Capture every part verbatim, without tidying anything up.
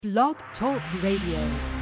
Blog Talk Radio.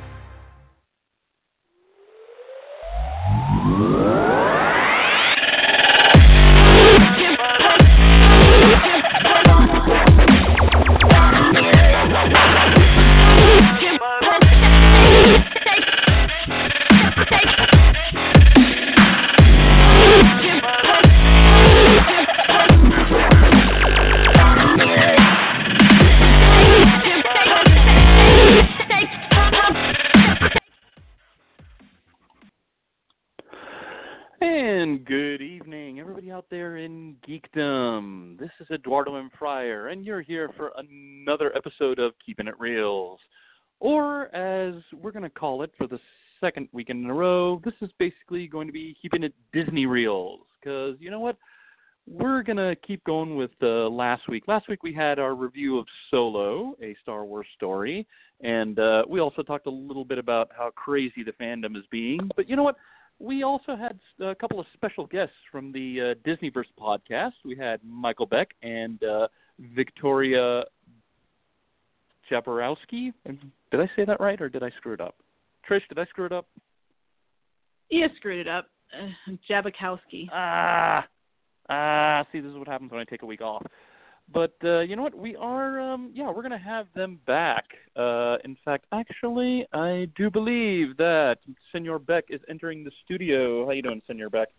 And good evening, everybody out there in geekdom. This is Eduardo M. Fryer, and you're here for another episode of Keeping It Reals. Or, as we're going to call it for the second weekend in a row, this is basically going to be Keeping It Disney Reals. Because, you know what? We're going to keep going with uh, last week. Last week we had our review of Solo, a Star Wars story. And uh, we also talked a little bit about how crazy the fandom is being. But you know what? We also had a couple of special guests from the uh, Disneyverse podcast. We had Michael Beck and uh, Victoria Jaborowski. Did I say that right, or did I screw it up? Trish, did I screw it up? You screwed it up. Uh, Jabakowski. Ah, ah. See, this is what happens when I take a week off. But uh, you know what? We are, um, yeah, we're going to have them back. Uh, in fact, actually, I do believe that Senor Beck is entering the studio. How you doing, Senor Beck?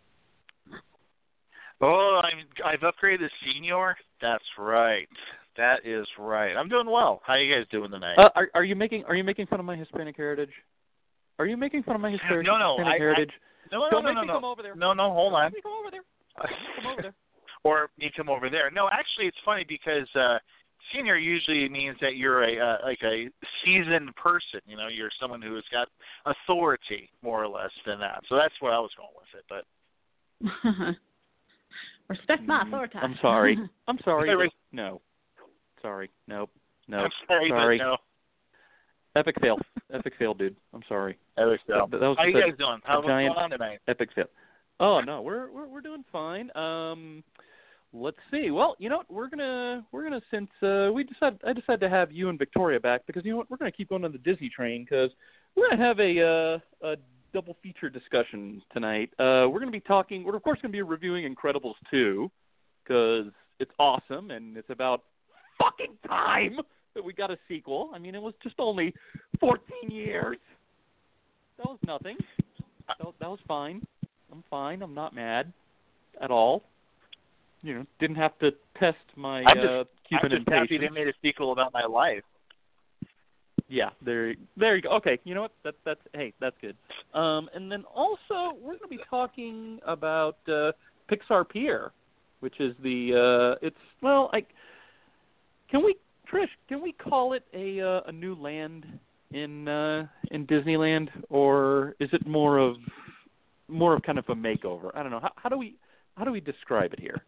Oh, I'm, I've upgraded to senior? That's right. That is right. I'm doing well. How you guys doing tonight? Uh, are, are you making Are you making fun of my Hispanic heritage? Are you making fun of my Hispanic, no, no, Hispanic I, heritage? I, no, no, Don't no, make no, me no. come over there. No, no, hold Don't on. Make me come over there. Don't make me come over there. Or me come over there. No, actually, it's funny because uh, senior usually means that you're a uh, like a seasoned person. You know, you're someone who has got authority, more or less, than that. So that's where I was going with it. But respect my Mm, authority. I'm sorry. I'm sorry. Sorry. but no. Sorry. Nope. No. I'm sorry, sorry. but no. Epic fail. Epic fail, dude. I'm sorry. Epic fail. That, that was How you just a- guys doing? How's giant what's going on tonight? Epic fail. Oh no, we're we're we're doing fine. Um, let's see. Well, you know what? We're gonna we're gonna since uh, we decided I decided to have you and Victoria back because you know what? We're gonna keep going on the Disney train because we're gonna have a uh, a double feature discussion tonight. Uh, we're gonna be talking. We're of course gonna be reviewing Incredibles two because it's awesome and it's about fucking time that we got a sequel. I mean, it was just only fourteen years. That was nothing. That was, that was fine. I'm fine. I'm not mad at all. You know, didn't have to test my I'm just, uh, Cuban I'm just happy impatience. they made a sequel about my life. Yeah, there, there you go. Okay, you know what? That's that's hey, that's good. Um, and then also we're going to be talking about uh, Pixar Pier, which is the uh, it's well, I can we Trish, can we call it a uh, a new land in uh, in Disneyland, or is it more of more of kind of a makeover? I don't know. How, how do we how do we describe it here?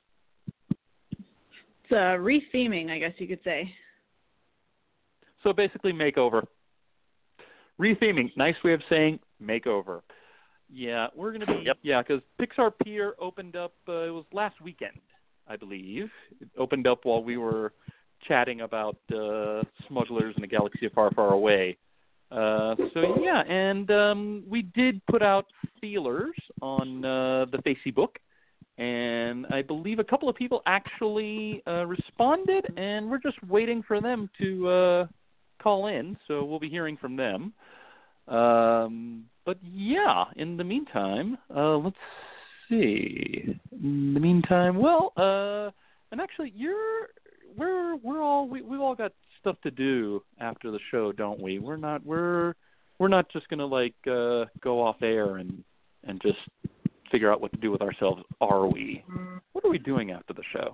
It's uh, re-theming, I guess you could say. So basically, makeover. Retheming, nice way of saying makeover. Yeah, we're going to be, Yep. yeah, because Pixar Pier opened up, uh, it was last weekend, I believe. It opened up while we were chatting about uh, Smugglers in a Galaxy Far, Far Away. Uh, so, yeah, and um, we did put out feelers on uh, the Facebook, and I believe a couple of people actually uh, responded, and we're just waiting for them to uh, call in, so we'll be hearing from them. Um, but yeah, in the meantime, uh, let's see. In the meantime, well, uh, and actually, you're we're we're all we we've all got stuff to do after the show, don't we? We're not we're we're not just gonna like uh, go off air and and just figure out what to do with ourselves, are we? What are we doing after the show?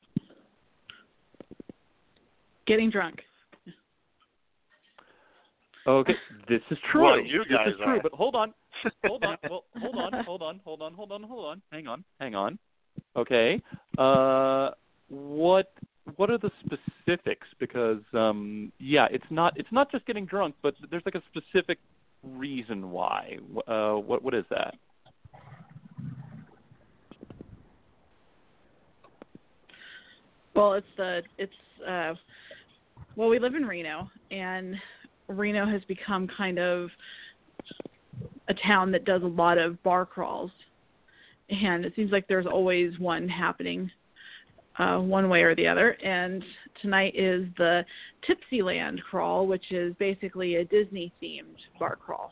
Getting drunk. Okay, this is true. Well, you this guys is true, are. but hold on. Hold on. Well, hold on. Hold on. Hold on. Hold on. Hold on. Hang on. Hang on. Okay. Uh, what what are the specifics? Because um, yeah, it's not it's not just getting drunk, but there's like a specific reason why. Uh, what what is that? Well, it's the it's uh, well, we live in Reno, and Reno has become kind of a town that does a lot of bar crawls, and it seems like there's always one happening uh, one way or the other. And tonight is the Tipsyland crawl, which is basically a Disney-themed bar crawl.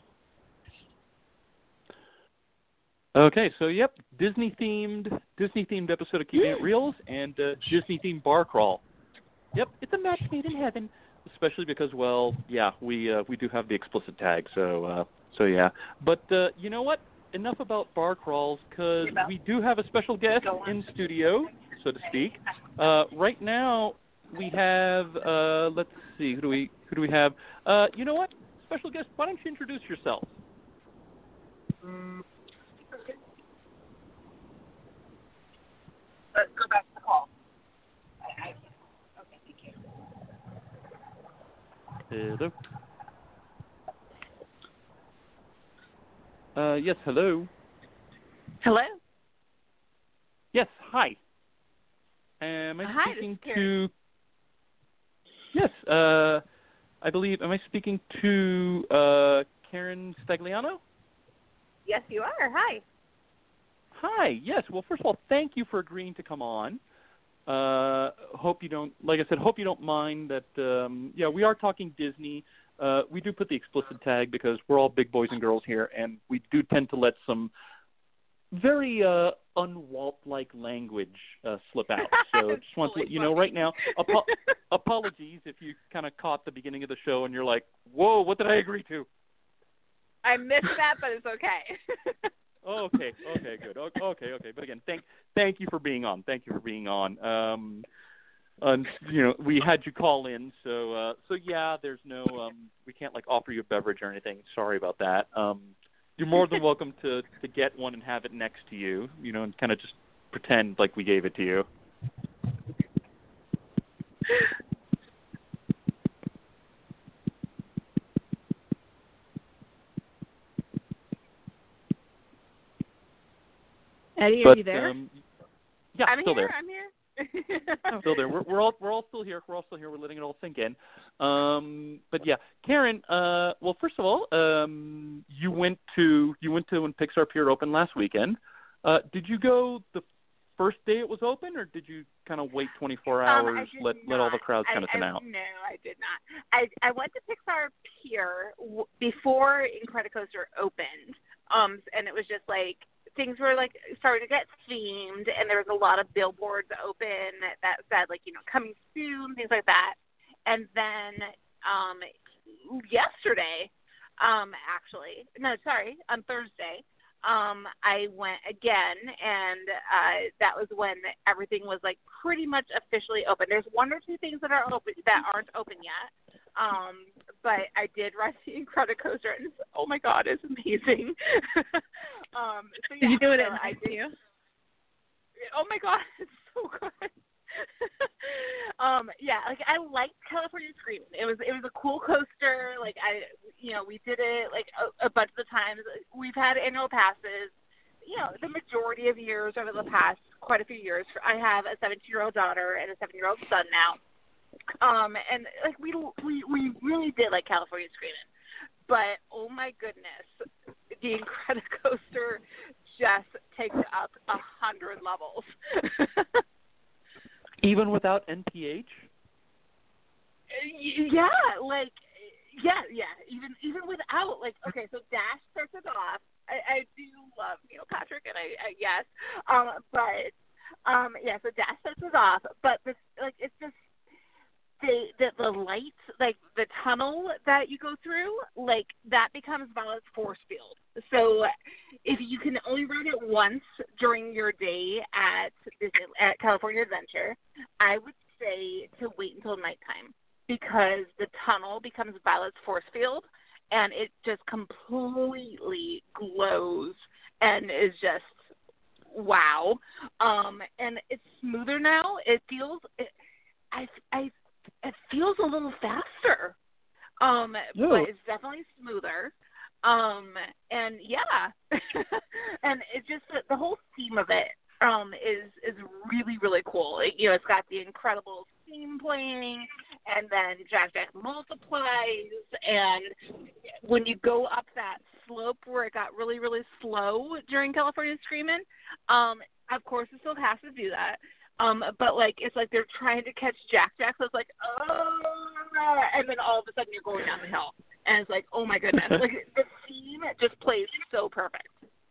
Okay, so yep, Disney-themed, Disney-themed episode of Keeping It Reals and uh, Disney-themed bar crawl. Yep, it's a match made in heaven. Especially because, well, yeah, we uh, we do have the explicit tag, so uh, so yeah. But uh, you know what? Enough about bar crawls, because we do have a special guest in studio, so to speak. Uh, right now, we have. Uh, let's see, who do we who do we have? Uh, you know what? Special guest, why don't you introduce yourself? Mm. Let's go back to the call. I, I, okay, thank you. Hello. Uh, yes, hello. Hello. Yes, hi. Am I Hi, speaking this is to? Yes, uh, I believe. Am I speaking to uh, Karen Stagliano? Yes, you are. Hi. Hi. Yes. Well, first of all, thank you for agreeing to come on. Uh, hope you don't, like I said, hope you don't mind that. Um, yeah, we are talking Disney. Uh, we do put the explicit tag because we're all big boys and girls here, and we do tend to let some very uh, un-Walt-like language uh, slip out. So just want to let you know right now. Apo- apologies if you kind of caught the beginning of the show and you're like, "Whoa, what did I agree to?" I missed that, but it's okay. Okay, okay, good. Okay, okay. But again, thank thank you for being on. Thank you for being on. Um, and you know, we had you call in, so uh, so yeah. There's no, um, we can't like offer you a beverage or anything. Sorry about that. Um, you're more than welcome to to get one and have it next to you. You know, and kind of just pretend like we gave it to you. Eddie, but, are you there? Um, yeah, I'm still here. there. I'm here. Still there. We're, we're all we're all still here. We're all still here. We're letting it all sink in. Um, but yeah, Karen. Uh, well, first of all, um, you went to you went to when Pixar Pier opened last weekend. Uh, did you go the first day it was open, or did you kind of wait twenty-four hours, um, let not. let all the crowds kind of I, thin I, out? No, I did not. I I went to Pixar Pier w- before Incredicoaster opened, um, and it was just like. Things were like starting to get themed, and there was a lot of billboards open that said like you know coming soon, things like that. And then um, yesterday, um, actually, no, sorry, on Thursday, um, I went again, and uh, that was when everything was like pretty much officially open. There's one or two things that are open that aren't open yet. Um, but I did ride the Incredicoaster, and it's, oh my God, it's amazing. um, so yeah, did you do it so at I night did. too? Oh my God, it's so good. um, yeah, like I liked California Screaming. It was it was a cool coaster. Like I, you know, we did it like a, a bunch of the times. We've had annual passes. You know, the majority of years over the past quite a few years. I have a seventeen-year-old daughter and a seven-year-old son now. Um, and like we we we really did like California Screaming, but oh my goodness, the Incredicoaster just takes up a hundred levels. Even without N P H? Yeah, like yeah, yeah. Even even without like okay, so Dash starts it off. I, I do love Neil Patrick, and I, I yes, um, but um, yeah. So Dash starts it off, but this like it's just. The, the the lights, like the tunnel that you go through, like that becomes Violet's force field. So if you can only ride it once during your day at Disney, at California Adventure, I would say to wait until nighttime because the tunnel becomes Violet's force field and it just completely glows and is just wow. Um, and it's smoother now. It feels it, I I. It feels a little faster, um, Ooh. but it's definitely smoother. Um, and yeah, and it's just the, the whole theme of it um, is is really really cool. It, you know, it's got the Incredibles theme playing, and then Jack Jack multiplies, and when you go up that slope where it got really, really slow during California Screamin', um, of course it still has to do that. Um, but like it's like they're trying to catch Jack Jack, so it's like oh, and then all of a sudden you're going down the hill, and it's like oh my goodness, like the theme just plays so perfect.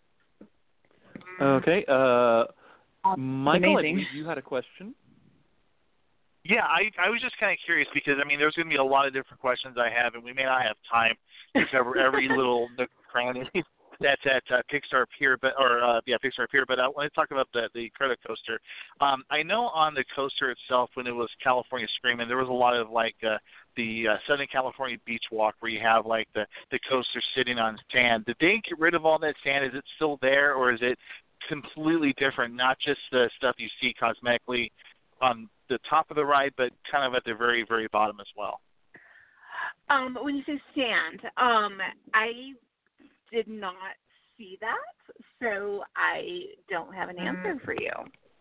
Okay, uh, Michael, I amazing. believe you had a question. Yeah, I, I was just kind of curious because, I mean, there's going to be a lot of different questions I have, and we may not have time to cover every little nook and cranny that's at uh, Pixar Pier, but or uh, yeah, Pixar Pier. But I want to talk about the the credit coaster. Um, I know on the coaster itself, when it was California Screamin', there was a lot of like uh, the uh, Southern California Beach Walk where you have like the the coaster sitting on sand. Did they get rid of all that sand? Is it still there, or is it completely different? Not just the stuff you see cosmetically on the top of the ride, but kind of at the very, very bottom as well. Um, when you say sand, um, I did not see that, so I don't have an answer for you.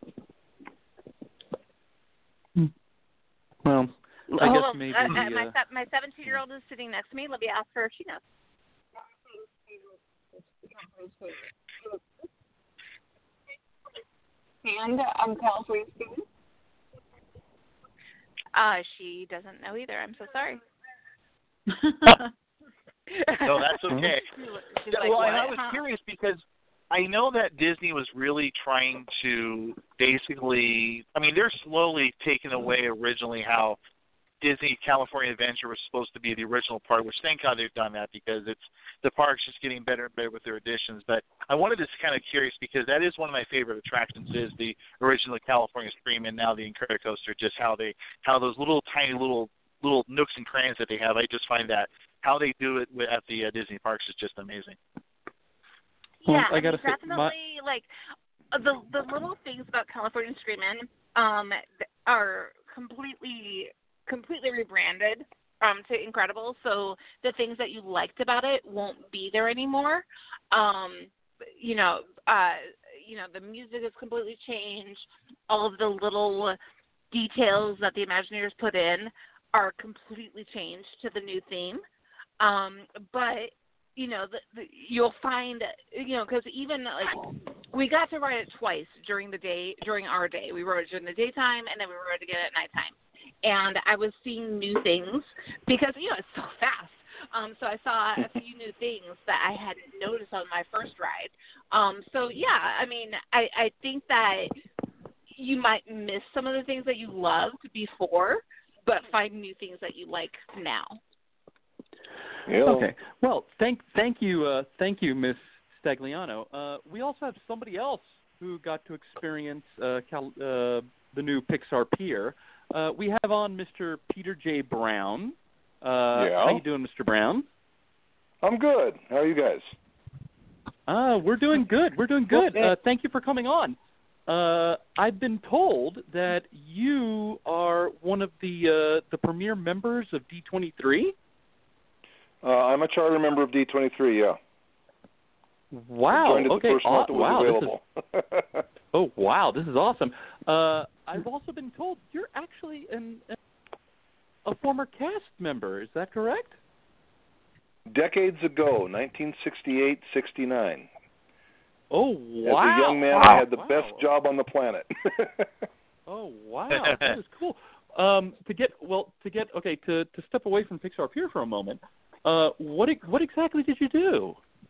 Well, I Hold guess on. maybe uh, uh, uh, my se- my seventeen-year-old is sitting next to me. Let me ask her if she knows. And um, California Screamin'. Uh, she doesn't know either. I'm so sorry. No, that's okay. She's Yeah, like, well, what? and I was Huh? curious because I know that Disney was really trying to basically, I mean, they're slowly taking away originally how Disney California Adventure was supposed to be the original part, which thank God they've done that because it's the park's just getting better and better with their additions. But I wanted to kind of curious because that is one of my favorite attractions is the original California Scream and now the Incredicoaster, just how they how those little tiny little little nooks and crannies that they have. I just find that how they do it at the uh, Disney parks is just amazing. Well, Yeah, I I gotta mean, say, definitely my- like uh, the the little things about California Screamin' um are completely completely rebranded um to Incredible. So the things that you liked about it won't be there anymore. Um, you know, uh, you know, the music has completely changed. All of the little details that the Imagineers put in are completely changed to the new theme. Um, but you know, the, the, you'll find, you know, because even like we got to ride it twice during the day, during our day. We rode it during the daytime, and then we rode it again at nighttime. And I was seeing new things because, you know, it's so fast. Um, so I saw a few new things that I hadn't noticed on my first ride. Um, so, yeah, I mean, I, I think that you might miss some of the things that you loved before, but find new things that you like now. Yeah. Okay. Well, thank thank you, uh, thank you, Miss Stagliano. Uh, we also have somebody else who got to experience uh, Cal- uh, the new Pixar Pier. Uh, we have on Mister Peter J. Brown. Uh, Yeah. How you doing, Mister Brown? I'm good. How are you guys? Uh, we're doing good. We're doing good. Uh, thank you for coming on. Uh, I've been told that you are one of the uh, the premier members of D twenty-three. Uh, I'm a charter member of D twenty-three, yeah. Wow. I joined it okay. the first month it was wow. available. This is, oh, wow. This is awesome. Uh, I've also been told you're actually an, a former cast member. Is that correct? Decades ago, nineteen sixty-eight, sixty-nine. Oh, wow. As a young man, wow. I had the wow. best job on the planet. Oh, wow. That is cool. Um, to get, well, to get, okay, to, to step away from Pixar Pier for a moment, uh, what what exactly did you do?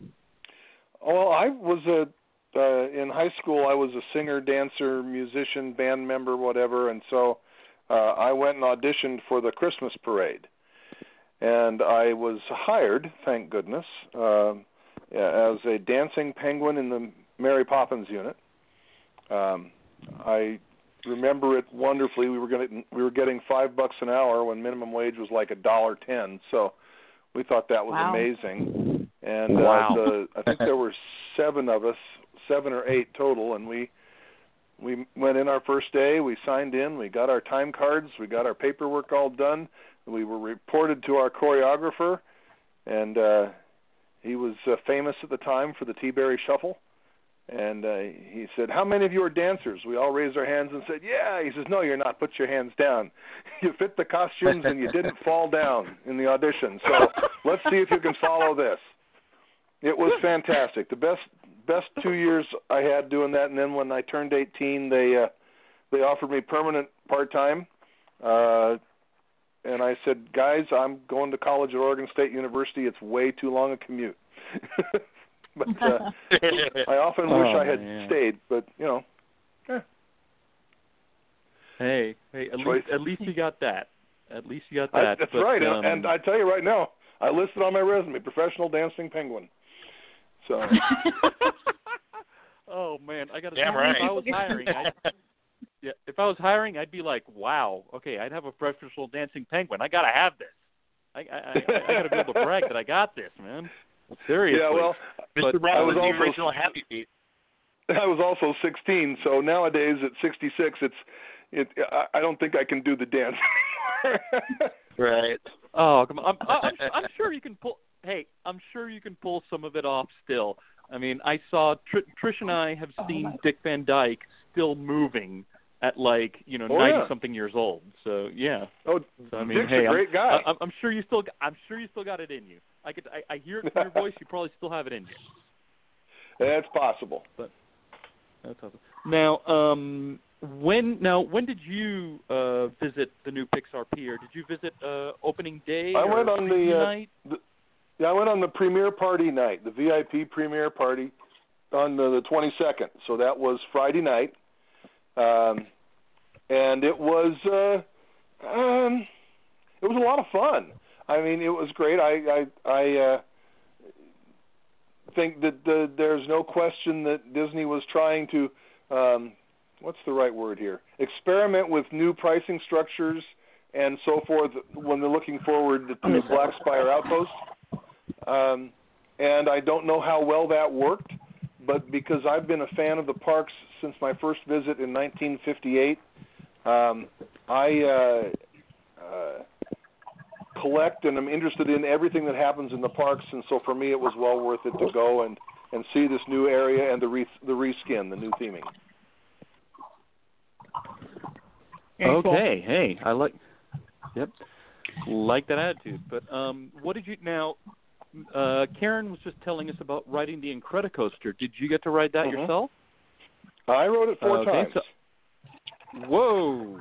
Well, I was a uh, in high school. I was a singer, dancer, musician, band member, whatever, and so uh, I went and auditioned for the Christmas parade, and I was hired, thank goodness, uh, as a dancing penguin in the Mary Poppins unit. Um, I remember it wonderfully. We were getting we were getting five bucks an hour when minimum wage was like a dollar ten. So we thought that was Wow. amazing. And Wow. uh, the, I think there were seven of us, seven or eight total, and we we went in our first day. We signed in. We got our time cards. We got our paperwork all done. We were reported to our choreographer, and uh, he was uh, famous at the time for the T-Berry Shuffle. And uh, he said, "How many of you are dancers?" We all raised our hands and said, "Yeah." He says, "No, you're not. Put your hands down. You fit the costumes and you didn't fall down in the audition. So let's see if you can follow this." It was fantastic. The best best two years I had doing that. And then when I turned eighteen, they uh, they offered me permanent part-time. Uh, and I said, "Guys, I'm going to college at Oregon State University. It's way too long a commute." But uh, I often oh, wish I had man. stayed, but you know. Eh. Hey, hey, at Choice. least at least you got that. At least you got that. I, that's but, right, um, and, and I tell you right now, I listed on my resume, professional dancing penguin. So. Oh man, I got to. Damn right. If I was hiring, I'd, yeah, if I was hiring, I'd be like, wow, okay, I'd have a professional dancing penguin. I gotta have this. I I, I, I gotta be able to brag that I got this, man. Seriously. Yeah, well, Mister but Brown I was was the also, original Happy Feet. I was also sixteen, so nowadays at sixty-six, it's it. I, I don't think I can do the dance. Right. Oh, come on. I'm, I'm, I'm sure you can pull. Hey, I'm sure you can pull some of it off still. I mean, I saw Tr- Trish and I have seen oh Dick Van Dyke still moving at like you know oh, ninety yeah. something years old. So yeah. Oh, so, I mean, Dick's hey, a great I'm, guy. I, I'm sure you still. I'm sure you still got it in you. I could. I, I hear it from your voice. You probably still have it in you. That's possible. But that's awesome. Now, um, when now when did you uh, visit the new Pixar Pier? Did you visit uh, opening day? I or went on the, uh, night? the yeah, I went on the premiere party night, the V I P premiere party on the, the twenty-second. So that was Friday night, um, and it was uh, um, it was a lot of fun. I mean, it was great. I I, I uh, think that the, there's no question that Disney was trying to, um, what's the right word here, experiment with new pricing structures and so forth when they're looking forward to the Black Spire Outpost. Um, and I don't know how well that worked, but because I've been a fan of the parks since my first visit in nineteen fifty-eight, um, I uh, uh, collect and I'm interested in everything that happens in the parks, and so for me it was well worth it to go and, and see this new area and the re, the reskin, the new theming. Okay, cool. Hey, I like, yep, like that attitude. But um, what did you now? Uh, Karen was just telling us about riding the Incredicoaster. Did you get to ride that mm-hmm. yourself? I rode it four uh, okay, times. So, whoa!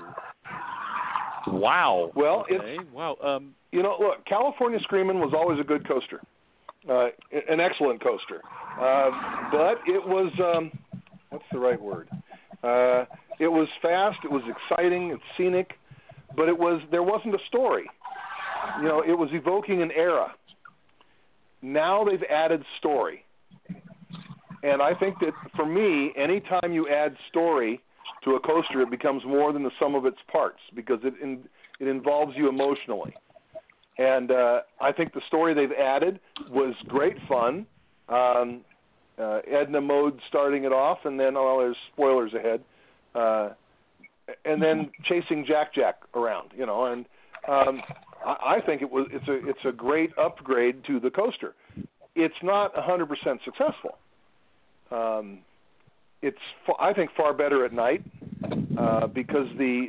Wow. Well, okay. it's wow. Um, you know, look, California Screamin' was always a good coaster, uh, an excellent coaster, uh, but it was um, what's the right word? Uh, it was fast. It was exciting. It's scenic, but it was there wasn't a story. You know, it was evoking an era. Now they've added story, and I think that for me, anytime you add story to a coaster, it becomes more than the sum of its parts because it in, it involves you emotionally. And uh, I think the story they've added was great fun. Um, uh, Edna Mode starting it off, and then oh, there's spoilers ahead, uh, and then chasing Jack Jack around, you know. And um, I, I think it was it's a it's a great upgrade to the coaster. It's not one hundred percent successful. Um, it's I think far better at night uh, because the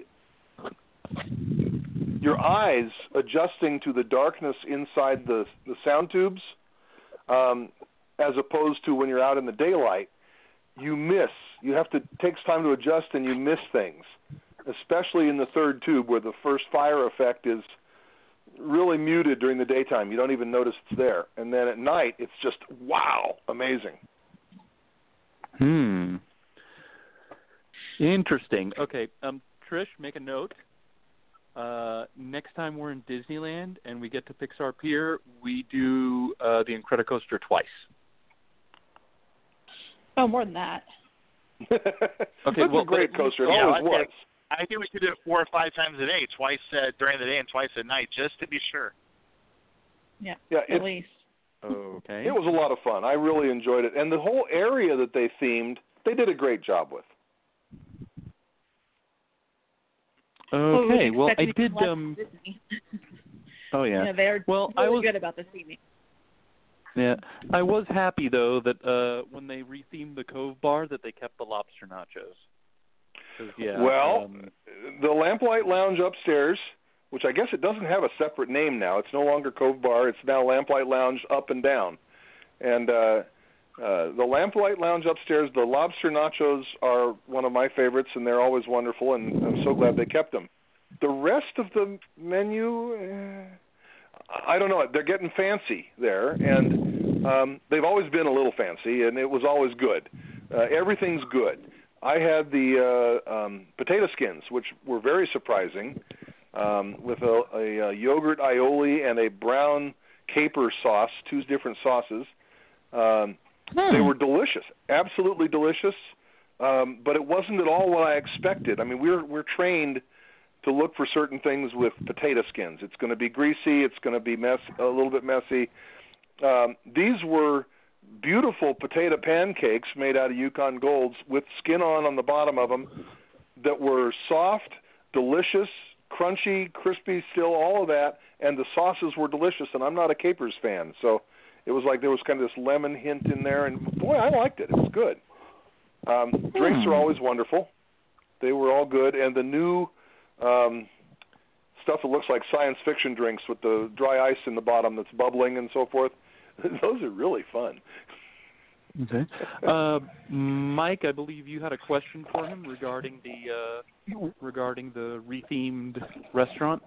your eyes adjusting to the darkness inside the the sound tubes, um, as opposed to when you're out in the daylight, you miss. You have to it takes time to adjust, and you miss things, especially in the third tube where the first fire effect is really muted during the daytime. You don't even notice it's there, and then at night it's just wow, amazing. Hmm. Interesting. Okay, um, Trish, make a note. Uh, next time we're in Disneyland and we get to Pixar Pier, we do uh, the Incredicoaster twice. Oh, more than that. Okay, That's well, a great but, coaster. It yeah, always I was. think, I think we should do it four or five times a day, twice uh, during the day and twice at night, just to be sure. Yeah, yeah at least. Okay. It was a lot of fun. I really enjoyed it. And the whole area that they themed, they did a great job with. Okay, well, I expect did. less Um, Disney. oh, yeah. Yeah, they're well, really I was, good about the theming. Yeah, I was happy though that uh, when they rethemed the Cove Bar that they kept the lobster nachos. 'Cause, Yeah. Well, um, the Lamplight Lounge upstairs, which I guess it doesn't have a separate name now. It's no longer Cove Bar. It's now Lamplight Lounge Up and Down. And uh, uh, the Lamplight Lounge upstairs, the lobster nachos are one of my favorites, and they're always wonderful, and I'm so glad they kept them. The rest of the menu, eh, I don't know. They're getting fancy there, and um, they've always been a little fancy, and it was always good. Uh, everything's good. I had the uh, um, potato skins, which were very surprising, um, with a, a, a yogurt aioli and a brown caper sauce, two different sauces. Um, hmm. They were delicious, absolutely delicious, um, but it wasn't at all what I expected. I mean, we're we're trained to look for certain things with potato skins. It's going to be greasy. It's going to be mess, a little bit messy. Um, these were beautiful potato pancakes made out of Yukon Golds with skin on on the bottom of them that were soft, delicious, crunchy, crispy still, all of that, and the sauces were delicious, and I'm not a capers fan, so it was like there was kind of this lemon hint in there, and boy, I liked it. It was good. Um, hmm. Drinks are always wonderful. They were all good, and the new um, stuff that looks like science fiction drinks with the dry ice in the bottom that's bubbling and so forth, those are really fun. Okay. Uh, Mike, I believe you had a question for him regarding the uh, regarding the rethemed restaurant.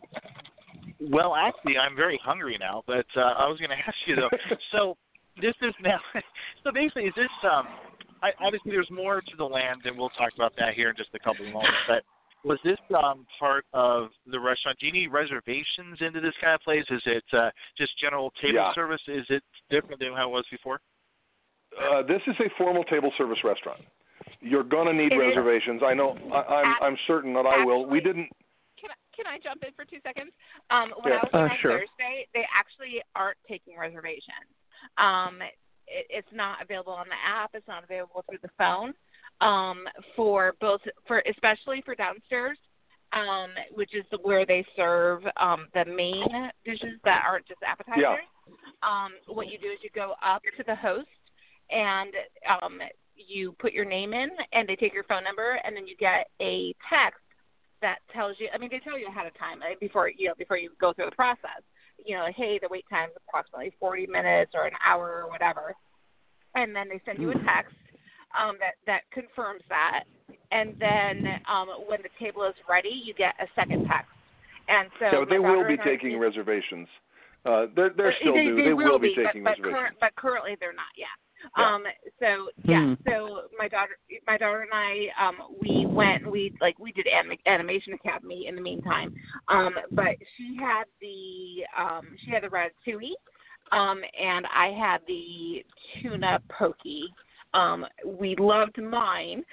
Well, actually, I'm very hungry now, but uh, I was going to ask you though. So this is now. So basically, is this? Um, I, obviously, there's more to the land, and we'll talk about that here in just a couple of moments. But was this um, part of the restaurant? Do you need reservations into this kind of place? Is it uh, just general table Yeah. service? Is it different than how it was before? Uh, this is a formal table service restaurant. You're going to need It is. reservations. I know. I, I'm. I'm certain that I will. We Actually- didn't. Can I, can I jump in for two seconds? Um, when Yeah. I was Uh, there on sure. Thursday, they actually aren't taking reservations. Um, it, it's not available on the app. It's not available through the phone. Um, for both, for especially for downstairs, um, which is where they serve um, the main dishes that aren't just appetizers. Yeah. Um, what you do is you go up to the host and um, you put your name in, and they take your phone number, and then you get a text that tells you. I mean, they tell you ahead of time like, before you know before you go through the process. You know, hey, the wait time is approximately forty minutes or an hour or whatever, and then they send you a text um, that that confirms that. And then um, when the table is ready, you get a second text. And so Yeah, but they my will daughter be and I taking did- reservations. Uh, they're they're Uh, still they, due. They, They will be but, taking but, reservations. current, but currently they're not yet. Yeah. Um. So yeah. Hmm. So my daughter, my daughter and I, um, we went. We like we did anim- Animation Academy in the meantime. Um. But she had the um. She had the ratatouille, um, and I had the tuna poke. Um. We loved mine.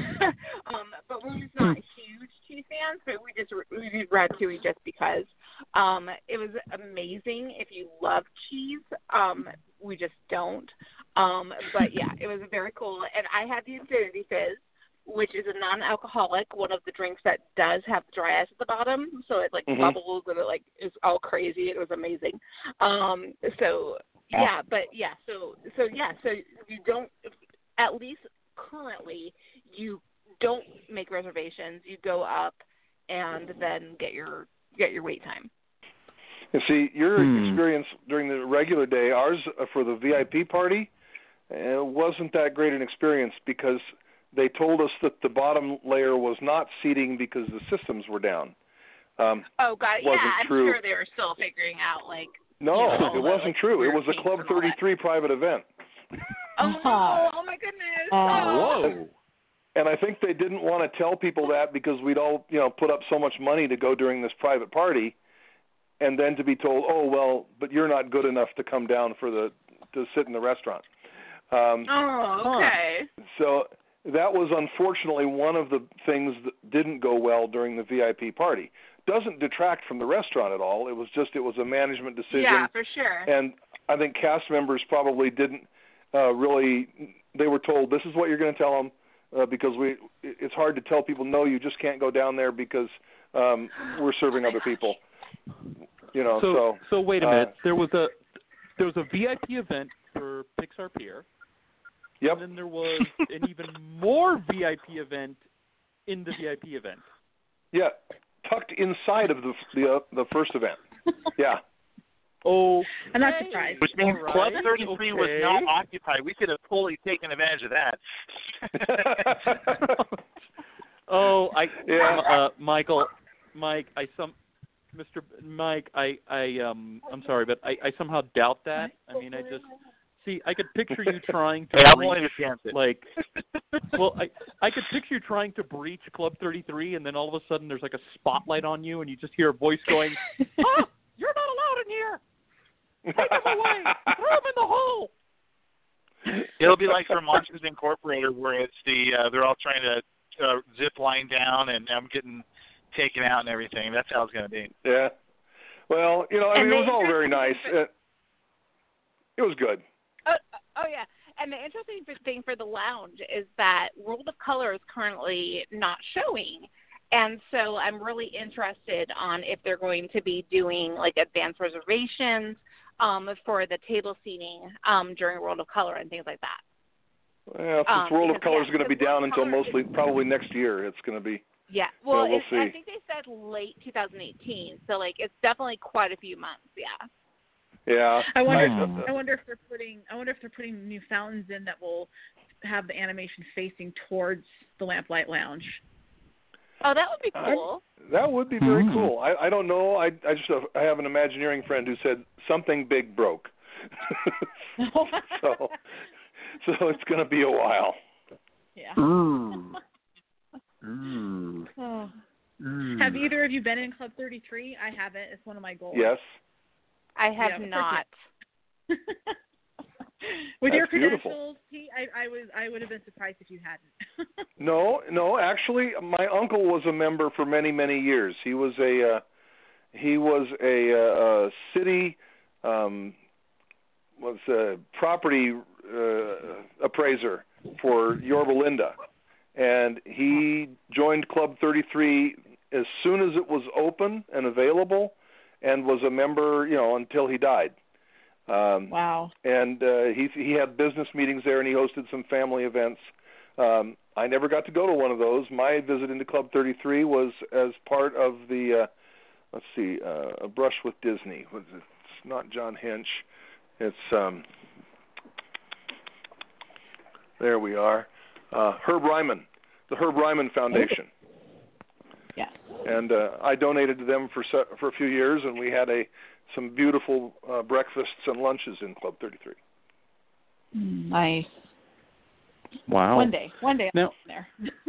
um. But we're just not huge cheese fans. But we just we did ratatouille just because. Um. It was amazing if you love cheese. Um. We just don't. Um, but yeah, it was very cool. And I had the Infinity Fizz, which is a non-alcoholic, one of the drinks that does have dry ice at the bottom, so it like Mhm. bubbles and it like is all crazy. It was amazing. Um, so yeah, but yeah, so so yeah, so you don't, at least currently, you don't make reservations. You go up and then get your get your wait time. And see, your Hmm. experience during the regular day, ours uh, for the V I P party, it wasn't that great an experience because they told us that the bottom layer was not seating because the systems were down. Um, Oh God, yeah, wasn't I'm true. sure they were still figuring out like. no, You know, it wasn't like true. It weird was a things Club and all that. thirty-three private event. Oh no! Oh my goodness! Oh. Oh. Whoa. And I think they didn't want to tell people that because we'd all, you know, put up so much money to go during this private party, and then to be told, oh well, but you're not good enough to come down for the to sit in the restaurant. Um, Oh, okay. So that was unfortunately one of the things that didn't go well during the V I P party. Doesn't detract from the restaurant at all. It was just it was a management decision. Yeah, for sure. And I think cast members probably didn't uh, really. They were told this is what you're going to tell them uh, because we. It's hard to tell people no, you just can't go down there because um, we're serving other people. You know. So So so wait a uh, minute. There was a there was a V I P event for Pixar Pier. Yep. And then there was an even more V I P event in the V I P event. Yeah, tucked inside of the the, uh, the first event. Yeah. Oh, I'm not surprised. Which means All Club right, thirty-three was okay. not occupied. We could have fully taken advantage of that. Oh, I, Yeah. uh, Michael, Mike, I some, Mister Mike, I, I, um, I'm sorry, but I, I somehow doubt that. I mean, I just see, I could picture you trying to Hey, I'm breach, willing to chance it. like, well, I, I could picture you trying to breach Club thirty-three, and then all of a sudden there's like a spotlight on you, and you just hear a voice going, "Ah, you're not allowed in here. Take him away. Throw him in the hole." It'll be like for Monsters Incorporated, where it's the uh, they're all trying to uh, zip line down, and I'm getting taken out and everything. That's how it's going to be. Yeah. Well, you know, I And mean, it the was all very nice. interesting It, it was good. Oh, oh yeah, and the interesting thing for the lounge is that World of Color is currently not showing, and so I'm really interested on if they're going to be doing like advanced reservations um, for the table seating um, during World of Color and things like that. Well, since Um, World of because, Color yeah, is going to be because down World of until Color mostly, is- probably next year. It's going to be. Yeah, well, we'll it's, see. I think they said late two thousand eighteen, so like it's definitely quite a few months. Yeah. Yeah. I wonder. Hmm. I wonder if they're putting. I wonder if they're putting new fountains in that will have the animation facing towards the Lamplight Lounge. Oh, that would be I'm- cool. That would be very Hmm. cool. I, I don't know. I I just have, I have an Imagineering friend who said something big broke. so so it's going to be a while. Yeah. Ooh. Ooh. Oh. Ooh. Have either of you been in Club thirty-three? I haven't. It's one of my goals. Yes. I have Yeah, not. With your That's beautiful. credentials, Pete, I, I was I would have been surprised if you hadn't. No, no. Actually, my uncle was a member for many, many years. He was a uh, he was a, uh, a city um, was a property uh, appraiser for Yorba Linda, and he joined Club thirty-three as soon as it was open and available, and was a member, you know, until he died. Um, Wow. And uh, he he had business meetings there, and he hosted some family events. Um, I never got to go to one of those. My visit into Club thirty-three was as part of the, uh, let's see, uh, A Brush with Disney. Was it? It's not John Hinch. It's, um, there we are, uh, Herb Ryman, the Herb Ryman Foundation. Yeah. And uh, I donated to them for se- for a few years, and we had a some beautiful uh, breakfasts and lunches in Club thirty-three. Nice. Wow. One day. One day. Now- there.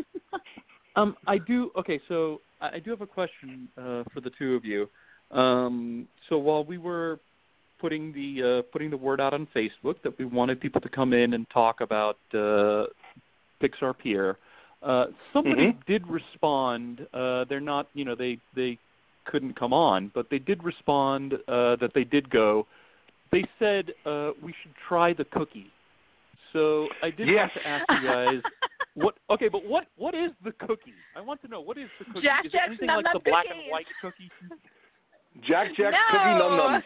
Um, I do. Okay, so I I do have a question uh, for the two of you. Um, so while we were putting the uh, putting the word out on Facebook that we wanted people to come in and talk about uh, Pixar Pier, uh, somebody Mhm. did respond. Uh, they're not, you know, they they couldn't come on, but they did respond uh, that they did go. They said uh, we should try the cookie. So I did Yes. want to ask you guys. What? Okay, but what? What is the cookie? I want to know what is the cookie. Jack is it Jack's anything Num like Num the black and cookies. white cookie? Jack Jack's No. Cookie Num Nums.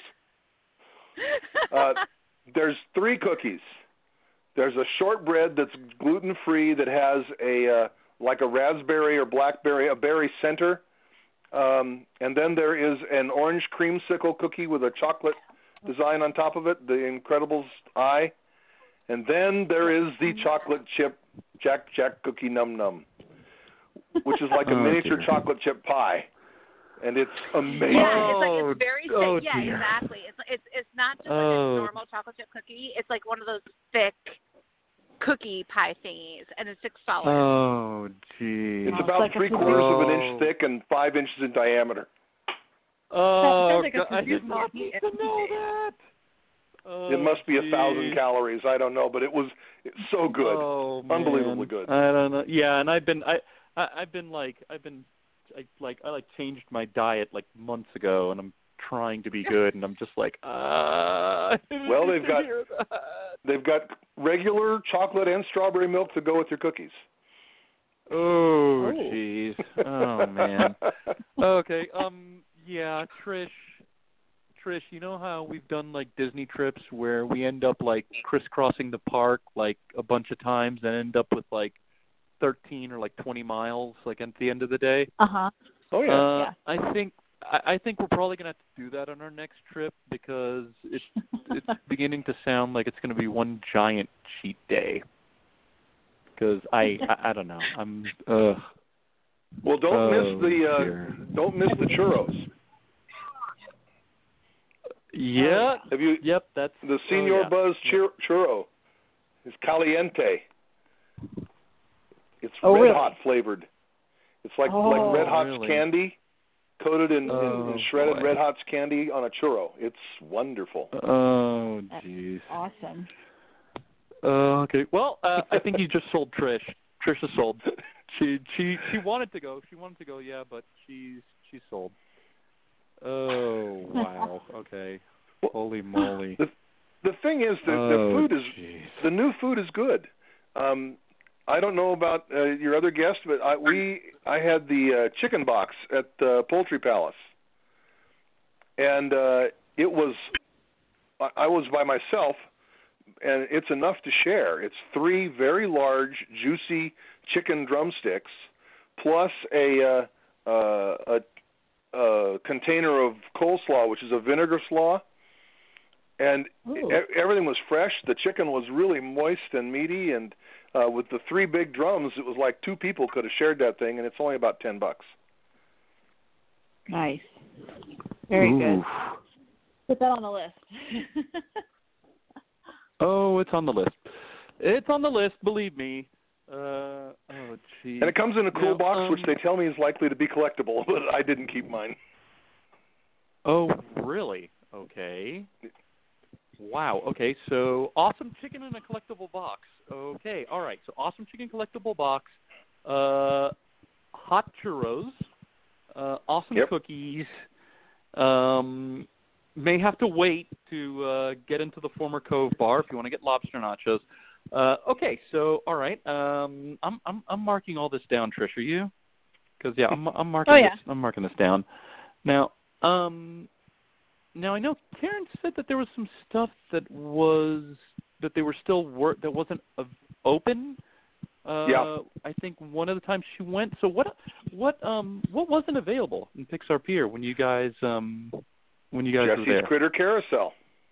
Uh, there's three cookies. There's a shortbread that's gluten free that has a uh, like a raspberry or blackberry, a berry center, um, and then there is an orange creamsicle cookie with a chocolate design on top of it, the Incredibles eye, and then there is the chocolate chip Jack Jack Cookie Num Num, which is like a Oh, miniature dear. chocolate chip pie, and it's amazing. Yeah, it's like Oh, it's very thick. oh, yeah, dear. exactly. It's it's it's not just like Oh. a normal chocolate chip cookie. It's like one of those thick cookie pie thingies, and it's six dollars. Oh, geez. It's It's about like a three quarters of an Oh. inch thick and five inches in diameter. Oh, sounds like a God, I did confusing not cookie. need to know that. Oh, It must be a thousand geez. calories. I don't know, but it was it's so good. Oh, man. Unbelievably good. I don't know. Yeah, and I've been I, I I've been like I've been I like I like changed my diet like months ago, and I'm trying to be good, and I'm just like ah. Well, they've got- They've got regular chocolate and strawberry milk to go with your cookies. Oh, Oh. jeez. Oh man. Okay. Um. Yeah, Trish. Trish, you know how we've done like Disney trips where we end up like crisscrossing the park like a bunch of times and end up with like thirteen or like twenty miles like at the end of the day? Uh huh. Oh yeah. Uh, Yeah. I think I, I think we're probably gonna have to do that on our next trip because it's it's beginning to sound like it's gonna be one giant cheat day. Because I, I I don't know I'm uh Well, don't oh, miss the uh, dear. don't miss the churros. yeah Have you yep that's the Senor oh, yeah. Buzz chur- churro? It's caliente. It's Oh, red really? hot flavored. It's like Oh, like Red Hot's really? candy, coated in, Oh, in, in shredded boy. Red Hot's candy on a churro. It's wonderful. Oh That's jeez. awesome. Uh, okay. Well, uh, I think you just sold Trish. Trish is sold. She she she wanted to go. She wanted to go. Yeah, but she's she's sold. Oh wow. Okay. Well, Holy moly. The the thing is, the, oh, the food is geez. the new food is good. Um, I don't know about uh, your other guest, but I, we I had the uh, chicken box at uh, Poultry Palace, and uh, it was I, I was by myself, and it's enough to share. It's three very large, juicy chicken drumsticks, plus a uh, uh, a, a container of coleslaw, which is a vinegar slaw. And Ooh. e- everything was fresh. The chicken was really moist and meaty, and uh, with the three big drums, it was like two people could have shared that thing, and it's only about ten bucks. Nice. Very Ooh. good. Put that on the list. Oh, it's on the list. It's on the list. Believe me. Uh, oh, geez. And it comes in a cool Now, box, um, which they tell me is likely to be collectible, but I didn't keep mine. Oh, really? Okay. Wow. Okay, so awesome chicken in a collectible box. Okay, all right. So awesome chicken collectible box, uh, hot churros, uh, awesome Yep. cookies. Um, may have to wait to uh, get into the former Cove Bar if you want to get lobster nachos. Uh, okay, so all right. Um, I'm I'm I'm marking all this down, Trish. Are you? Because yeah, I'm I'm marking Oh, yeah. this. I'm marking this down. Now, um. Now I know Karen said that there was some stuff that was that they were still work that wasn't uh, open. Uh, Yeah. I think one of the times she went. So what what um what wasn't available in Pixar Pier when you guys um when you guys Jesse's were there? Critter Carousel.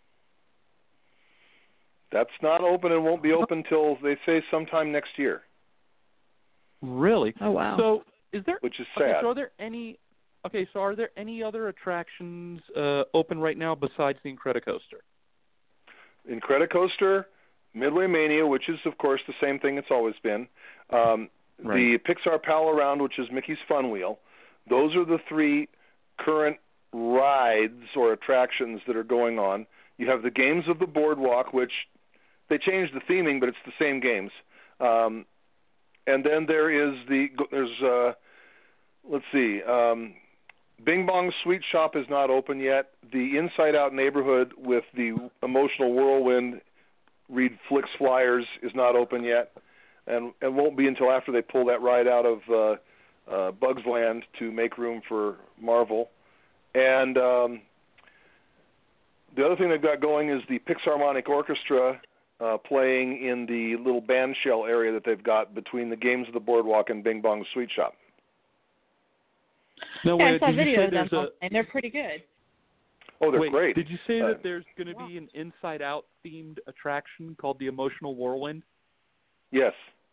That's not open and won't be open till they say sometime next year, Really? Oh, wow. So is there? which is Okay, sad. so are there any? Okay, so are there any other attractions uh, open right now besides the Incredicoaster? Incredicoaster, Midway Mania, which is of course the same thing it's always been. Um, Right. The Pixar Pal Around, which is Mickey's Fun Wheel. Those are the three current rides or attractions that are going on. You have the Games of the Boardwalk, which they changed the theming, but it's the same games. Um, and then there is the there's uh, let's see. Um, Bing Bong Sweet Shop is not open yet. The Inside Out neighborhood with the Emotional Whirlwind, read Flicks Flyers, is not open yet, and it won't be until after they pull that ride out of uh, uh, Bugs Land to make room for Marvel. And um, the other thing they've got going is the Pixarmonic Orchestra uh, playing in the little band shell area that they've got between the Games of the Boardwalk and Bing Bong Sweet Shop. No, yeah, wait, I saw did you video say of them, there's a, and they're pretty good. Oh, they're Wait, great. did you say Uh, that there's going to be an Inside Out themed attraction called the Emotional Whirlwind? Yes.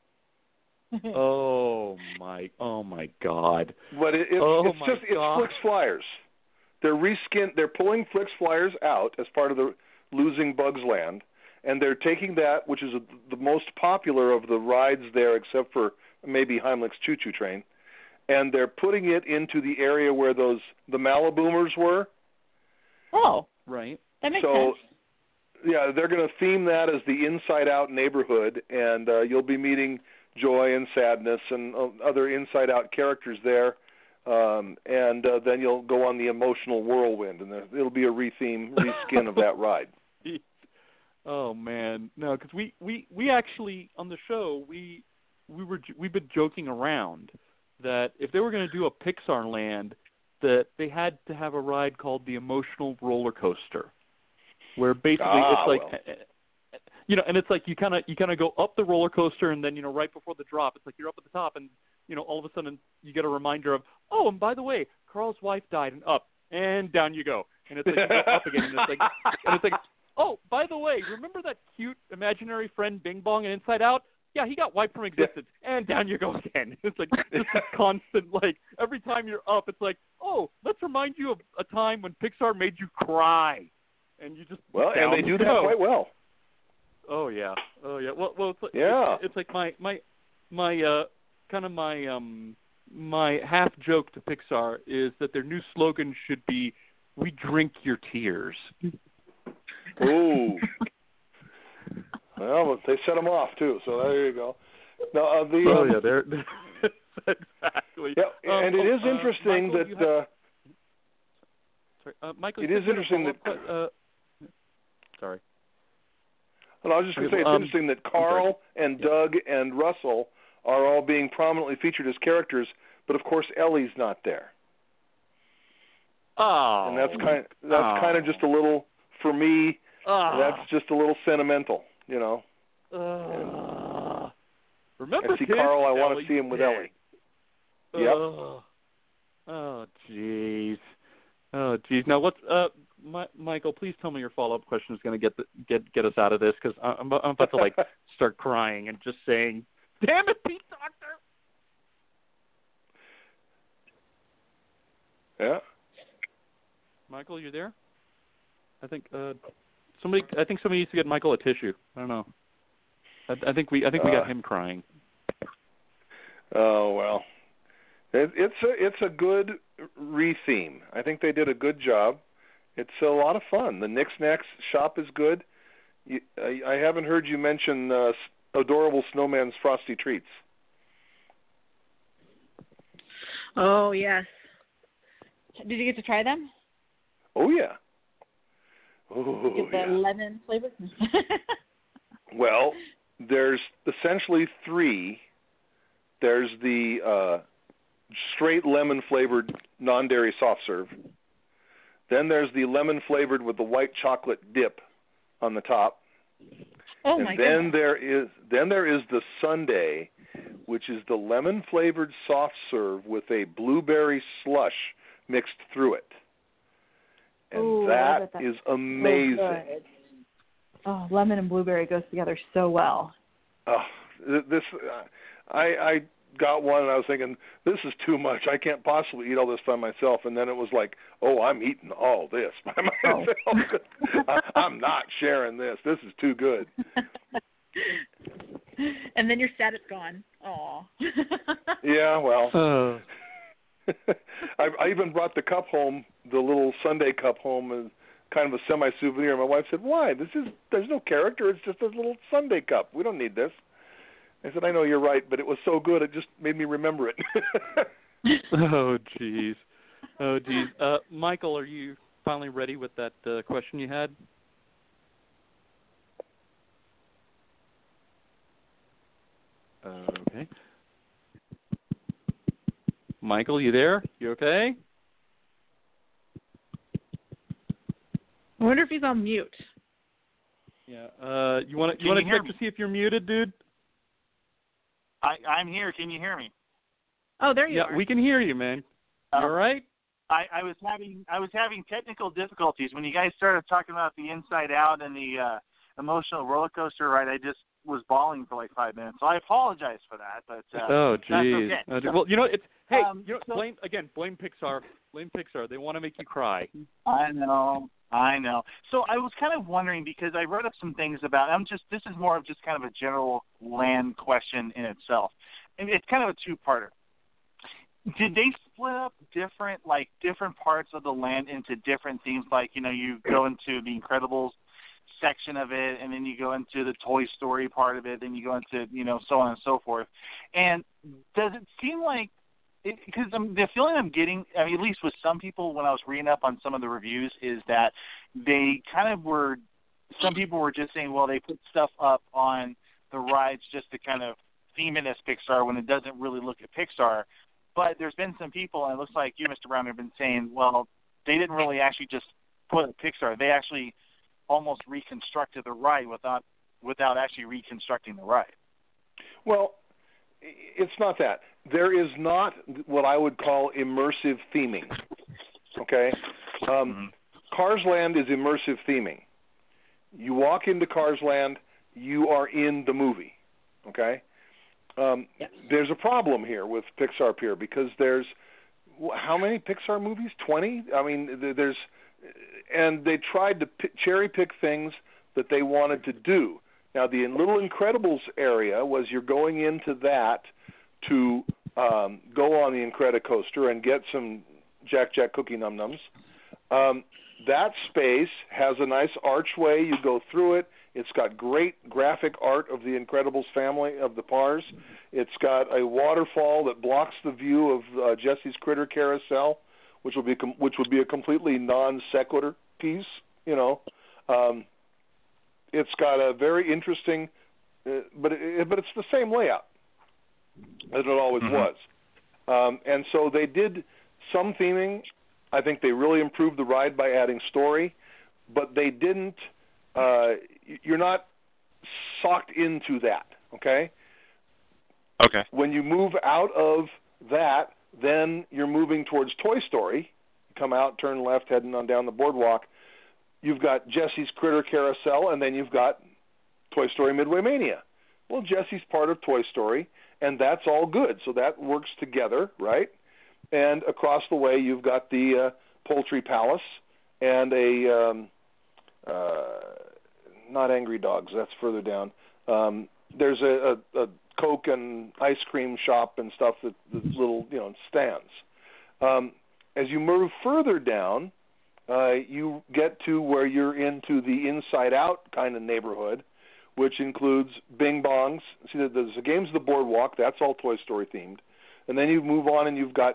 Oh my! Oh my God! But it, it's, Oh, it's my just God. it's Flicks Flyers. They're reskin. They're pulling Flicks Flyers out as part of the losing Bugs Land, and they're taking that, which is a, the most popular of the rides there, except for maybe Heimlich's Choo Choo Train, and they're putting it into the area where those the Maliboomers were. Oh, Right. that makes So, sense. yeah, they're going to theme that as the Inside Out neighborhood, and uh, you'll be meeting Joy and Sadness and uh, other Inside Out characters there. Um, and uh, then you'll go on the Emotional Whirlwind, and there, it'll be a retheme, reskin of that ride. Oh man, no, because we, we, we actually on the show we we were we've been joking around that if they were going to do a Pixar Land, that they had to have a ride called the Emotional Roller Coaster, where basically ah, it's like, well. you know, and it's like you kind of you kind of go up the roller coaster, and then you know right before the drop, it's like you're up at the top, and you know all of a sudden you get a reminder of, oh, and by the way, Carl's wife died, and up and down you go, and it's like you go up again, and it's like, and it's like, oh, by the way, remember that cute imaginary friend Bing Bong and Inside Out? Yeah, he got wiped from existence, and down you go again. It's like just this constant, like, every time you're up, it's like, oh, let's remind you of a time when Pixar made you cry. And you just Well, and they do that go. quite well. Oh, yeah. Oh, yeah. Well, well it's like, yeah. it's, it's like my, my, my, uh, kind of my, um, my half joke to Pixar is that their new slogan should be, we drink your tears. Ooh. Well, they set them off too, so there you go. Now, uh, the, oh um, yeah, they're exactly. Yeah, um, and it oh, is interesting uh, Michael, that. Have, uh, sorry, uh, Michael. It is interesting that. Uh, sorry. Well, I was just going to say it's um, interesting that Carl and yeah. Doug and Russell are all being prominently featured as characters, but of course Ellie's not there. Oh. And that's kind. That's oh. kind of just a little for me. Oh. That's just a little sentimental. You know. Uh, remember, I see kids? Carl. I want Ellie to see him with dead. Ellie. Yep. Uh, oh, jeez. Oh, jeez. Now, what's uh, My, Michael? Please tell me your follow-up question is going to get the, get get us out of this because I'm, I'm about to like start crying and just saying, "Damn it, Pete Doctor!" Yeah. Michael, you there? I think uh, somebody. I think somebody needs to get Michael a tissue. I don't know. I, I think we. I think we got uh, him crying. Oh well, it, it's a it's a good re-theme. I think they did a good job. It's a lot of fun. The Knicks Knacks shop is good. You, I, I haven't heard you mention uh, Adorable Snowman's Frosty Treats. Oh yes. Did you get to try them? Oh yeah. Oh Get the yeah. lemon flavor. Well, there's essentially three. There's the uh, straight lemon flavored non-dairy soft serve. Then there's the lemon flavored with the white chocolate dip on the top. Oh and my then goodness. there is then there is the sundae, which is the lemon flavored soft serve with a blueberry slush mixed through it. And Ooh, that that is amazing. So oh, lemon and blueberry goes together so well. Oh, this uh, I I got one and I was thinking, this is too much. I can't possibly eat all this by myself. And then it was like, oh, I'm eating all this by myself. Oh. I, I'm not sharing this. This is too good. And then you're sad it's gone. Aw. Yeah, well. Uh. I, I even brought the cup home, the little Sunday cup home, as kind of a semi-souvenir. My wife said, why? This is There's no character. It's just a little Sunday cup. We don't need this. I said, I know you're right, but it was so good, it just made me remember it. Oh, jeez. Oh, jeez. Uh, Michael, are you finally ready with that uh, question you had? Okay. Michael, you there? You okay? I wonder if he's on mute. Yeah. Uh, you want to Can you want you to hear check me? to see if you're muted, dude? I, I'm here. Can you hear me? Oh, there you Yeah, are. we can hear you, man. Uh, You all right? I, I was having I was having technical difficulties when you guys started talking about the Inside Out and the uh, emotional roller coaster ride. I just was bawling for like five minutes, so I apologize for that. But uh, Oh, that's jeez. okay. Oh, well, you know, it's hey, Um, you know, so- blame again. Blame Pixar. Blame Pixar. They want to make you cry. I know, I know. So I was kind of wondering because I wrote up some things about. I'm just this is more of just kind of a general land question in itself. And it's kind of a two-parter. Did they split up different, like different parts of the land into different themes? Like, you know, you go into the Incredibles section of it, and then you go into the Toy Story part of it, then you go into, you know, so on and so forth. And does it seem like, because the feeling I'm getting, I mean, at least with some people when I was reading up on some of the reviews, is that they kind of were, some people were just saying, well, they put stuff up on the rides just to kind of theme it as Pixar when it doesn't really look at Pixar. But there's been some people, and it looks like you, Mister Brown, have been saying, well, they didn't really actually just put Pixar. They actually almost reconstructed the ride without without actually reconstructing the ride. Well, it's not that. There is not what I would call immersive theming. Okay? Um, Mm-hmm. Cars Land is immersive theming. You walk into Cars Land, you are in the movie. Okay? Um, Yes. There's a problem here with Pixar Pier because there's how many Pixar movies? twenty? I mean, there's and they tried to p- cherry pick things that they wanted to do. Now, the Little Incredibles area was you're going into that to um, go on the Incredicoaster and get some Jack Jack Cookie Num Nums. Um, that space has a nice archway. You go through it. It's got great graphic art of the Incredibles family of the Pars. It's got a waterfall that blocks the view of uh, Jesse's Critter Carousel, which will be com- which would be a completely non sequitur piece. You know, um, it's got a very interesting, uh, but it, but it's the same layout as it always Mm-hmm. was. Um, and so they did some theming. I think they really improved the ride by adding story, but they didn't. Uh, you're not socked into that, okay? Okay. When you move out of that, then you're moving towards Toy Story. You come out, turn left, heading on down the boardwalk. You've got Jesse's Critter Carousel, and then you've got Toy Story Midway Mania. Well, Jesse's part of Toy Story, and that's all good. So that works together, right? And across the way, you've got the uh, Poultry Palace and a um, uh, not Angry Dogs. That's further down. Um, there's a, a, a Coke and ice cream shop and stuff that, that little you know stands. Um, as you move further down, uh, you get to where you're into the Inside Out kind of neighborhood, which includes Bing Bongs. See, there's the Games of the Boardwalk. That's all Toy Story themed. And then you move on and you've got,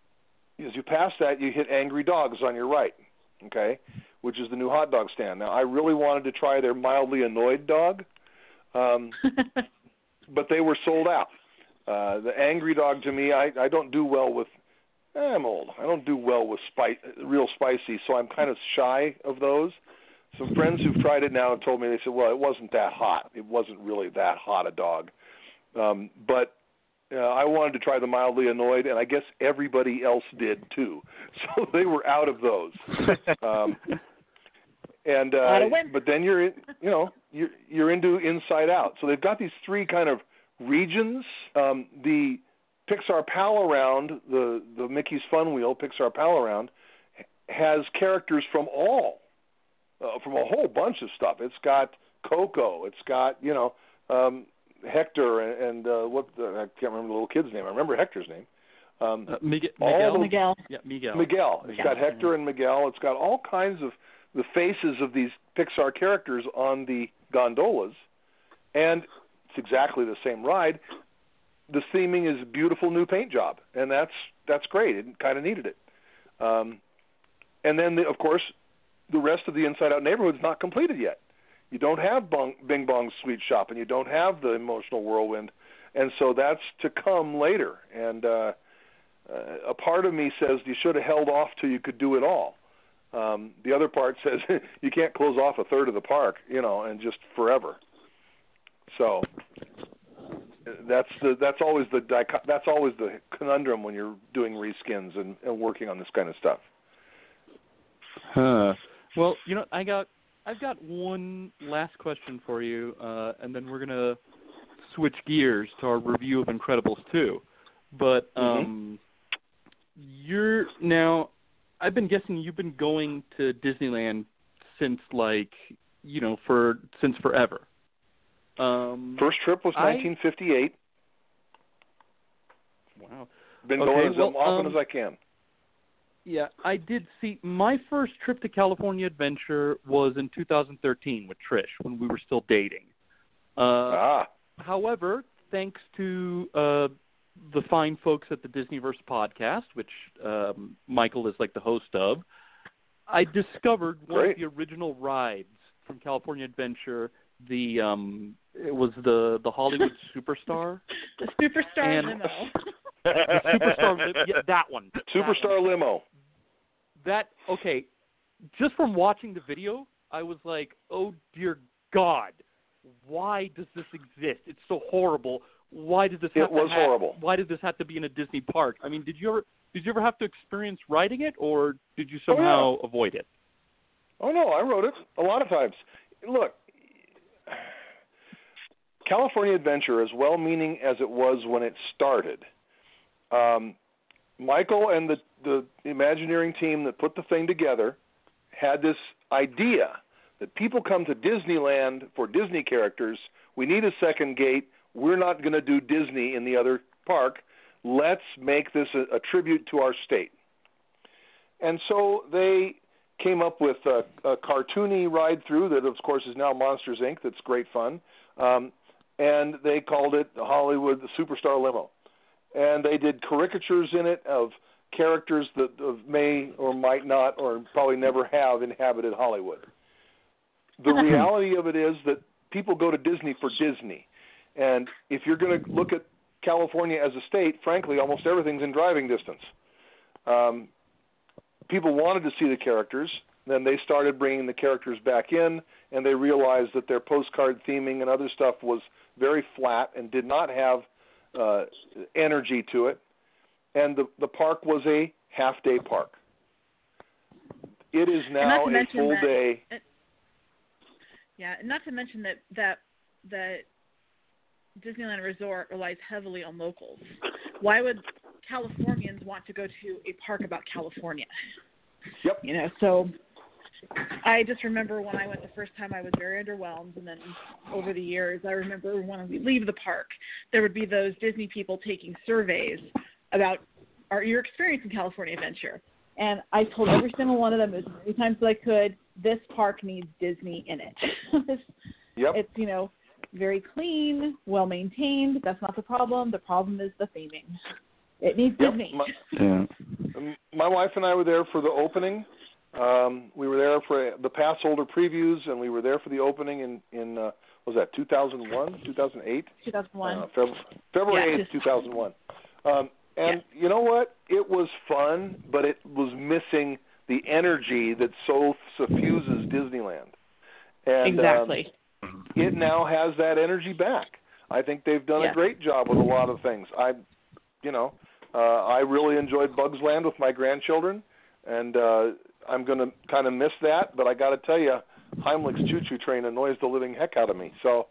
as you pass that, you hit Angry Dogs on your right, okay, which is the new hot dog stand. Now, I really wanted to try their mildly annoyed dog, um, but they were sold out. Uh, the Angry Dog, to me, I, I don't do well with, eh, I'm old. I don't do well with spice, real spicy, so I'm kind of shy of those. Some friends who've tried it now have told me, they said, well, it wasn't that hot. It wasn't really that hot a dog. Um, but uh, I wanted to try the mildly annoyed, and I guess everybody else did too. So they were out of those. um, and uh, but then you're, in, you know, you're you're into Inside Out. So they've got these three kind of regions. Um, the Pixar Pal Around, the the Mickey's Fun Wheel, Pixar Pal Around, has characters from all. Uh, from a whole bunch of stuff. It's got Coco. It's got, you know, um, Hector and, and uh, what the, I can't remember the little kid's name. I remember Hector's name. Um, Uh, Miguel. all the, Miguel. Yeah, Miguel. Miguel. It's got Hector and Miguel. It's got all kinds of the faces of these Pixar characters on the gondolas, and it's exactly the same ride. The theming is a beautiful new paint job, and that's that's great. It kind of needed it. Um, and then, the, of course, the rest of the Inside Out neighborhood is not completed yet. You don't have Bong, Bing Bong's Sweet Shop, and you don't have the Emotional Whirlwind, and so that's to come later. And uh, uh, a part of me says you should have held off till you could do it all. Um, the other part says you can't close off a third of the park, you know, and just forever. So that's the that's always the that's always the conundrum when you're doing reskins and, and working on this kind of stuff. Huh. Well, you know, I got, I've got one last question for you, uh, and then we're gonna switch gears to our review of Incredibles two. But um, mm-hmm. you're now, I've been guessing you've been going to Disneyland since like, you know, for since forever. Um, First trip was I, nineteen fifty-eight. Wow. Been okay, going as well, often um, as I can. Yeah, I did see my first trip to California Adventure was in two thousand thirteen with Trish when we were still dating. Uh, ah. However, thanks to uh, the fine folks at the Disneyverse podcast, which um, Michael is like the host of, I discovered one Great. of the original rides from California Adventure. The um, it was the the Hollywood Superstar. The Superstar and, limo. the Superstar, li- yeah, that one. Superstar that one. limo. That, okay, just from watching the video, I was like, oh, dear God, why does this exist? It's so horrible. Why did this have It was to ha- horrible. Why did this have to be in a Disney park? I mean, did you ever did you ever have to experience riding it, or did you somehow oh, yeah. avoid it? Oh, no, I rode it a lot of times. Look, California Adventure, as well-meaning as it was when it started, um, Michael and the, the Imagineering team that put the thing together had this idea that people come to Disneyland for Disney characters. We need a second gate. We're not going to do Disney in the other park. Let's make this a, a tribute to our state. And so they came up with a, a cartoony ride-through that, of course, is now Monsters, Incorporated. That's great fun. Um, and they called it Hollywood the Superstar Limo. And they did caricatures in it of characters that of may or might not or probably never have inhabited Hollywood. The reality of it is that people go to Disney for Disney. And if you're going to look at California as a state, frankly, almost everything's in driving distance. Um, people wanted to see the characters. Then they started bringing the characters back in, and they realized that their postcard theming and other stuff was very flat and did not have uh, energy to it. And the, the park was a half-day park. It is now a full that, day. It, yeah, and not to mention that that that Disneyland Resort relies heavily on locals. Why would Californians want to go to a park about California? Yep. You know, so I just remember when I went the first time, I was very underwhelmed, and then over the years, I remember when we leave the park, there would be those Disney people taking surveys about our, your experience in California Adventure. And I told every single one of them as many times as I could, this park needs Disney in it. it's, yep. it's, you know, very clean, well-maintained. That's not the problem. The problem is the theming. It needs yep. Disney. My, yeah. my wife and I were there for the opening. Um, we were there for the pass holder previews, and we were there for the opening in, in uh, what was that, two thousand one, two thousand eight? two thousand one. Uh, February, February yeah, eighth, two thousand one. Um, and yeah. you know what? It was fun, but it was missing the energy that so suffuses Disneyland. And, exactly. Um, it now has that energy back. I think they've done yeah. a great job with a lot of things. I, you know, uh, I really enjoyed Bugs Land with my grandchildren, and uh, I'm going to kind of miss that. But I got to tell you, Heimlich's Choo Choo Train annoys the living heck out of me. So,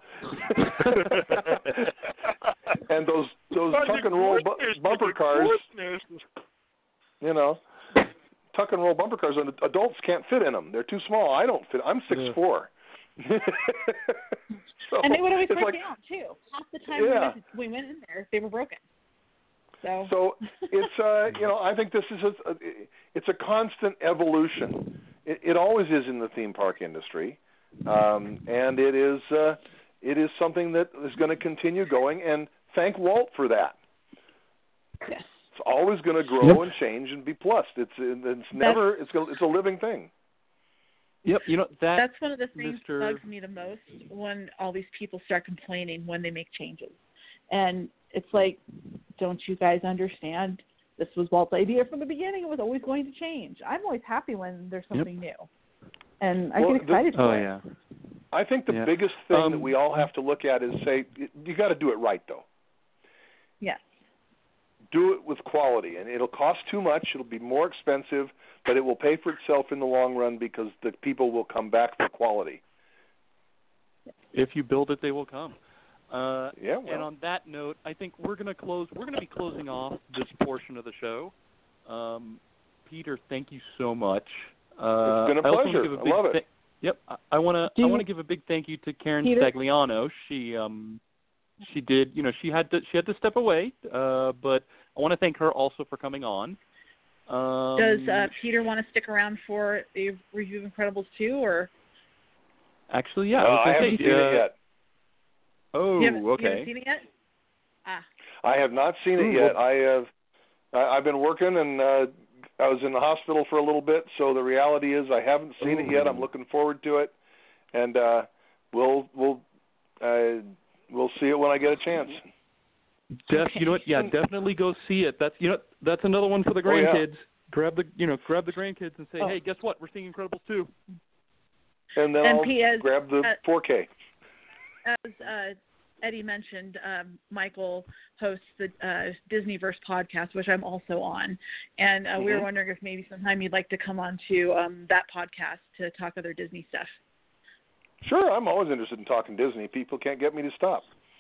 and those those tuck and roll bu- bumper cars, you know, tuck and roll bumper cars, and adults can't fit in them. They're too small. I don't fit. I'm six yeah. four. So, and they would always break like, down too. Half the time yeah. we, went, we went in there, they were broken. So, so it's uh, you know, I think this is a, it's a constant evolution. It, it always is in the theme park industry, um, and it is uh, it is something that is going to continue going. And thank Walt for that. Yes. It's always going to grow yep. and change and be plussed. It's it's never it's a, it's a living thing. Yep, you know that. That's one of the things Mister that bugs me the most when all these people start complaining when they make changes, and it's like, don't you guys understand? This was Walt's idea from the beginning. It was always going to change. I'm always happy when there's something yep. new, and I well, get excited the, for oh, it. yeah. I think the yeah. biggest thing um, that we all have to look at is say you got to do it right, though. Yes. Do it with quality, and it'll cost too much. It'll be more expensive, but it will pay for itself in the long run because the people will come back for quality. If you build it, they will come. Uh, yeah. Well. And on that note, I think we're going to close. We're going to be closing off this portion of the show. Um, Peter, thank you so much. Uh, it's been a I pleasure. Give a I big love it. Th- yep. I, I want to. I want to give a big thank you to Karen Peter? Stagliano. She um, she did. You know, she had to. She had to step away. Uh, but I want to thank her also for coming on. Um, Does uh, Peter want to stick around for a review of Incredibles two, or? Actually, yeah. Uh, I, I haven't say, seen uh, it yet. Oh, you haven't, okay. You haven't seen it yet? Ah. I have not seen it Ooh, yet. well, I have. I, I've been working, and uh, I was in the hospital for a little bit. So the reality is, I haven't seen Ooh. it yet. I'm looking forward to it, and uh, we'll we'll uh, we'll see it when I get a chance. Def, Okay. You know what? Yeah, definitely go see it. That's you know that's another one for the Oh, yeah. grandkids. Grab the you know grab the grandkids and say, Oh. hey, guess what? We're seeing Incredibles two. And then And I'll P S, grab the uh, four K. As uh, Eddie mentioned, um, Michael hosts the uh, Disneyverse podcast, which I'm also on, and uh, Mm-hmm. we were wondering if maybe sometime you'd like to come on to um, that podcast to talk other Disney stuff. Sure, I'm always interested in talking Disney. People can't get me to stop.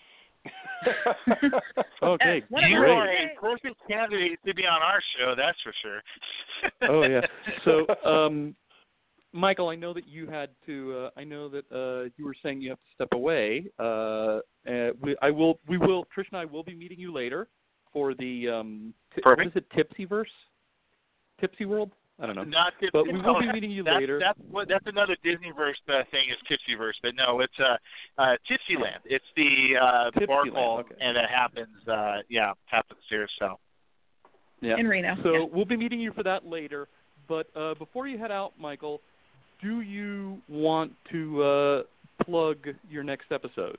Okay, Uh, what You about- are a perfect candidate to be on our show, that's for sure. Oh yeah. So, um, Michael, I know that you had to. Uh, I know that uh, you were saying you have to step away. Uh, uh, we, I will. We will. Trish and I will be meeting you later for the. Um, t- what is it? Tipsyverse? Tipsy World? I don't know. Not Tipsy, But we will no, be meeting you that's, later. That's what. That's another Disneyverse uh, thing is Tipsyverse, but no, it's uh, uh, Tipsyland. It's the uh, the bar Tipsyland, call, okay. and it happens. Uh, yeah, happens here. So. Yeah. In Reno. So yeah. we'll be meeting you for that later. But uh, before you head out, Michael, do you want to uh, plug your next episode?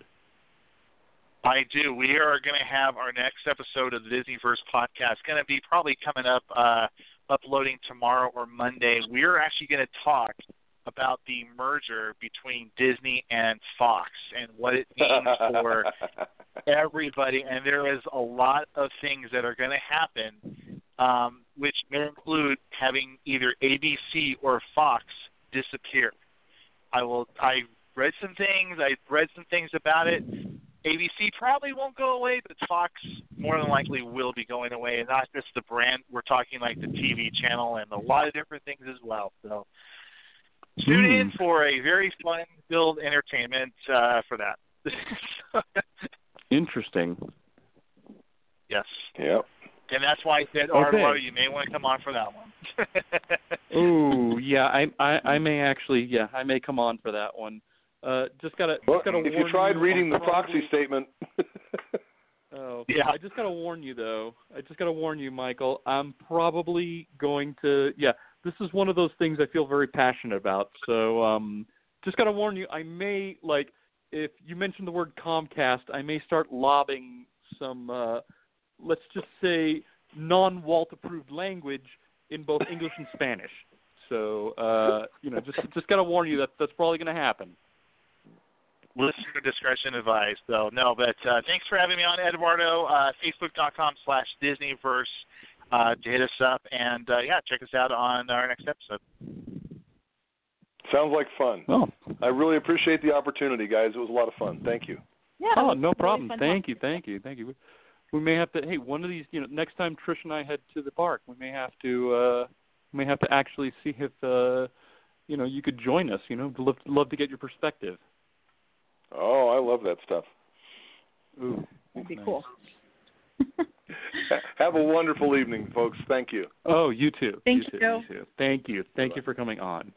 I do. We are going to have our next episode of the Disneyverse podcast. Going to be probably coming up, uh, uploading tomorrow or Monday. We're actually going to talk about the merger between Disney and Fox and what it means for everybody. And there is a lot of things that are going to happen, um, which may include having either A B C or Fox disappear. I will. I read some things. I read some things about it. A B C probably won't go away, but Fox more than likely will be going away, and not just the brand. We're talking like the T V channel and a lot of different things as well. So tune Hmm. in for a very fun-filled entertainment uh, for that. Interesting. Yes. Yep. And that's why I said, Okay. Eduardo, you may want to come on for that one. Oh yeah, I, I I may actually yeah I may come on for that one. Uh, just gotta Well, just gotta if warn you tried you, reading the I'm probably- proxy statement. Oh, Yeah. I just gotta warn you though. I just gotta warn you, Michael. I'm probably going to. Yeah, this is one of those things I feel very passionate about. So, um, just gotta warn you. I may like if you mention the word Comcast, I may start lobbing some. Uh, let's just say non-Walt approved language in both English and Spanish. So, uh, you know, just just gotta warn you that that's probably gonna happen. Listener discretion advised, though. No, but uh, thanks for having me on, Eduardo. Uh, Facebook.com slash Disneyverse uh, to hit us up. And, uh, yeah, check us out on our next episode. Sounds like fun. Oh, I really appreciate the opportunity, guys. It was a lot of fun. Thank you. Yeah, oh, it was no really problem. fun Thank talking. you, thank you, thank you. We may have to. Hey, one of these, you know, next time Trish and I head to the park, we may have to. Uh, we may have to actually see if, uh, you know, you could join us. You know, love love to get your perspective. Oh, I love that stuff. Ooh, That'd be nice. cool. Have a wonderful evening, folks. Thank you. Oh, you too. Thank you. you, Too, Joe. you too. Thank you. Thank Bye-bye. you for coming on.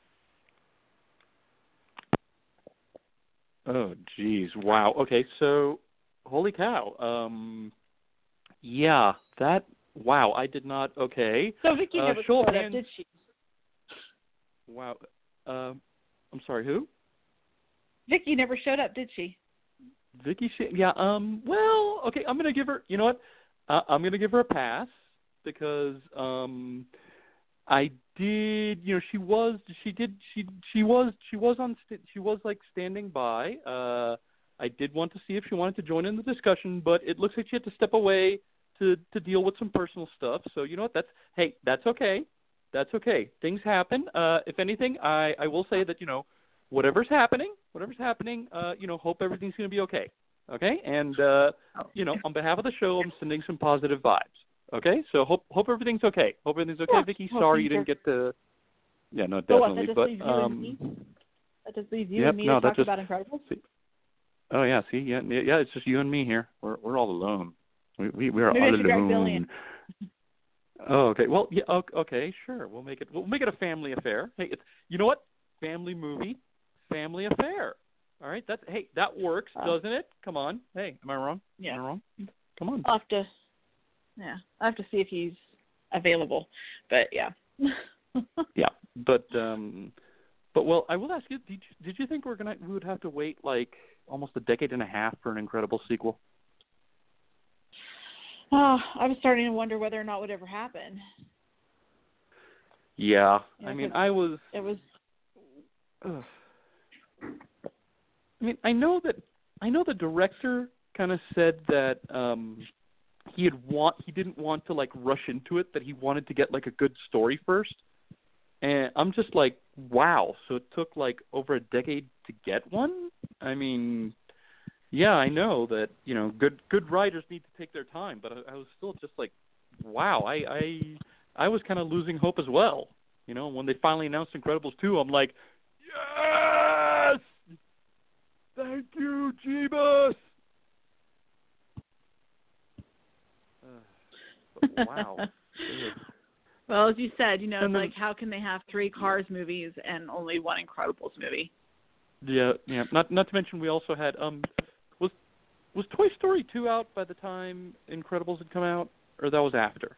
Oh, geez. Wow. Okay, so, holy cow. Um, yeah, that, wow, I did not, okay. So Vicky Uh, never show of showed up, hands. did she? Wow. Um, I'm sorry, who? Vicky never showed up, did she? Vicky, Sh- yeah, um, well, okay, I'm going to give her, you know what? Uh, I'm going to give her a pass because, um, I did, you know, she was, she did, she, she was, she was on, st- she was like standing by. Uh, I did want to see if she wanted to join in the discussion, but it looks like she had to step away to, to deal with some personal stuff. So, you know what? That's, hey, that's okay. That's okay. Things happen. Uh, if anything, I, I will say that, you know, whatever's happening, whatever's happening, uh, you know, hope everything's going to be okay. Okay. And, uh, you know, on behalf of the show, I'm sending some positive vibes. Okay, so hope hope everything's okay. Hope everything's okay, Yeah, Vicky. well, Sorry you things didn't get to. Yeah, no, So what, definitely. that just but leaves you and um, me? That just leaves you yep, and me no, to that talk just- about Incredibles? oh yeah, see, yeah, yeah, yeah, it's just you and me here. We're we're all alone. We we, we are Maybe I all should drag Billy alone. in. Oh, okay. Well, yeah, okay, okay, sure. We'll make it. We'll make it a family affair. Hey, it's you know what? Family movie, family affair. All right, that's hey, that works, Oh. doesn't it? Come on. Hey, am I wrong? Yeah. Am I wrong? Come on. I'll have to, yeah, I'll have to see if he's available. But, yeah. Yeah, but um, but well, I will ask you: Did you, did you think we're gonna we would have to wait like almost a decade and a half for an Incredible sequel? Oh, I was starting to wonder whether or not it would ever happen. Yeah, You know, I mean, 'cause I was. It was. Ugh. I mean, I know that I know the director kind of said that um, he had want he didn't want to like rush into it. That he wanted to get like a good story first. And I'm just like, wow. So it took like over a decade to get one. I mean, yeah, I know that you know good good writers need to take their time, but I, I was still just like, wow. I I, I was kind of losing hope as well. You know, when they finally announced Incredibles two, I'm like, yes, thank you, Jeebus. Uh, but wow. Well, as you said, you know, And it's then- like how can they have three Cars movies and only one Incredibles movie? Yeah, yeah. Not not to mention we also had um was was Toy Story two out by the time Incredibles had come out, or that was after?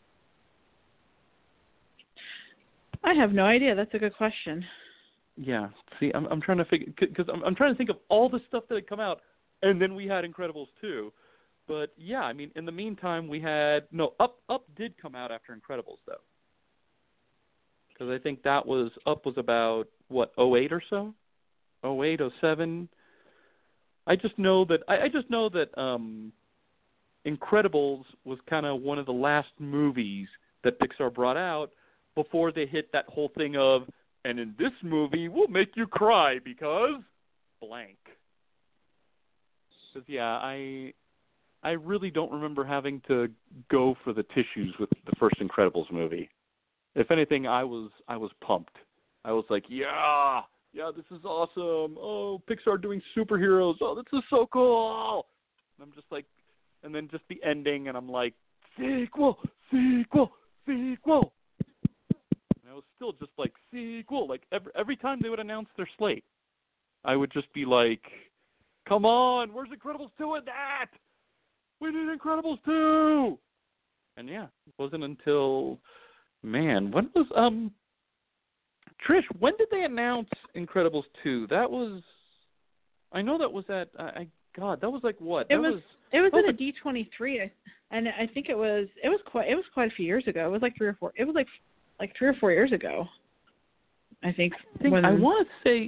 I have no idea. That's a good question. Yeah. See, I'm I'm trying to figure because I'm I'm trying to think of all the stuff that had come out, and then we had Incredibles two. But yeah, I mean, in the meantime, we had no Up Up did come out after Incredibles though, because I think that was Up was about what oh eight or so, oh eight, oh seven. I just know that I, I just know that um, Incredibles was kind of one of the last movies that Pixar brought out before they hit that whole thing of, and in this movie we'll make you cry because blank. Because yeah, I I really don't remember having to go for the tissues with the first Incredibles movie. If anything, I was I was pumped. I was like, yeah, yeah, this is awesome. Oh, Pixar doing superheroes. Oh, this is so cool. And I'm just like, and then just the ending, and I'm like, sequel, sequel, sequel. And I was still just like, sequel. Like every every time they would announce their slate, I would just be like, come on, where's Incredibles two in that? We need Incredibles two. And yeah, it wasn't until, man, when was um. Trish, when did they announce Incredibles two? That was, I know that was at, I, I God, that was like what? It That was, was it was that at was a D twenty-three, and I think it was it was quite it was quite a few years ago. It was like three or four. It was like like three or four years ago. I think. I, think, when, I want to say,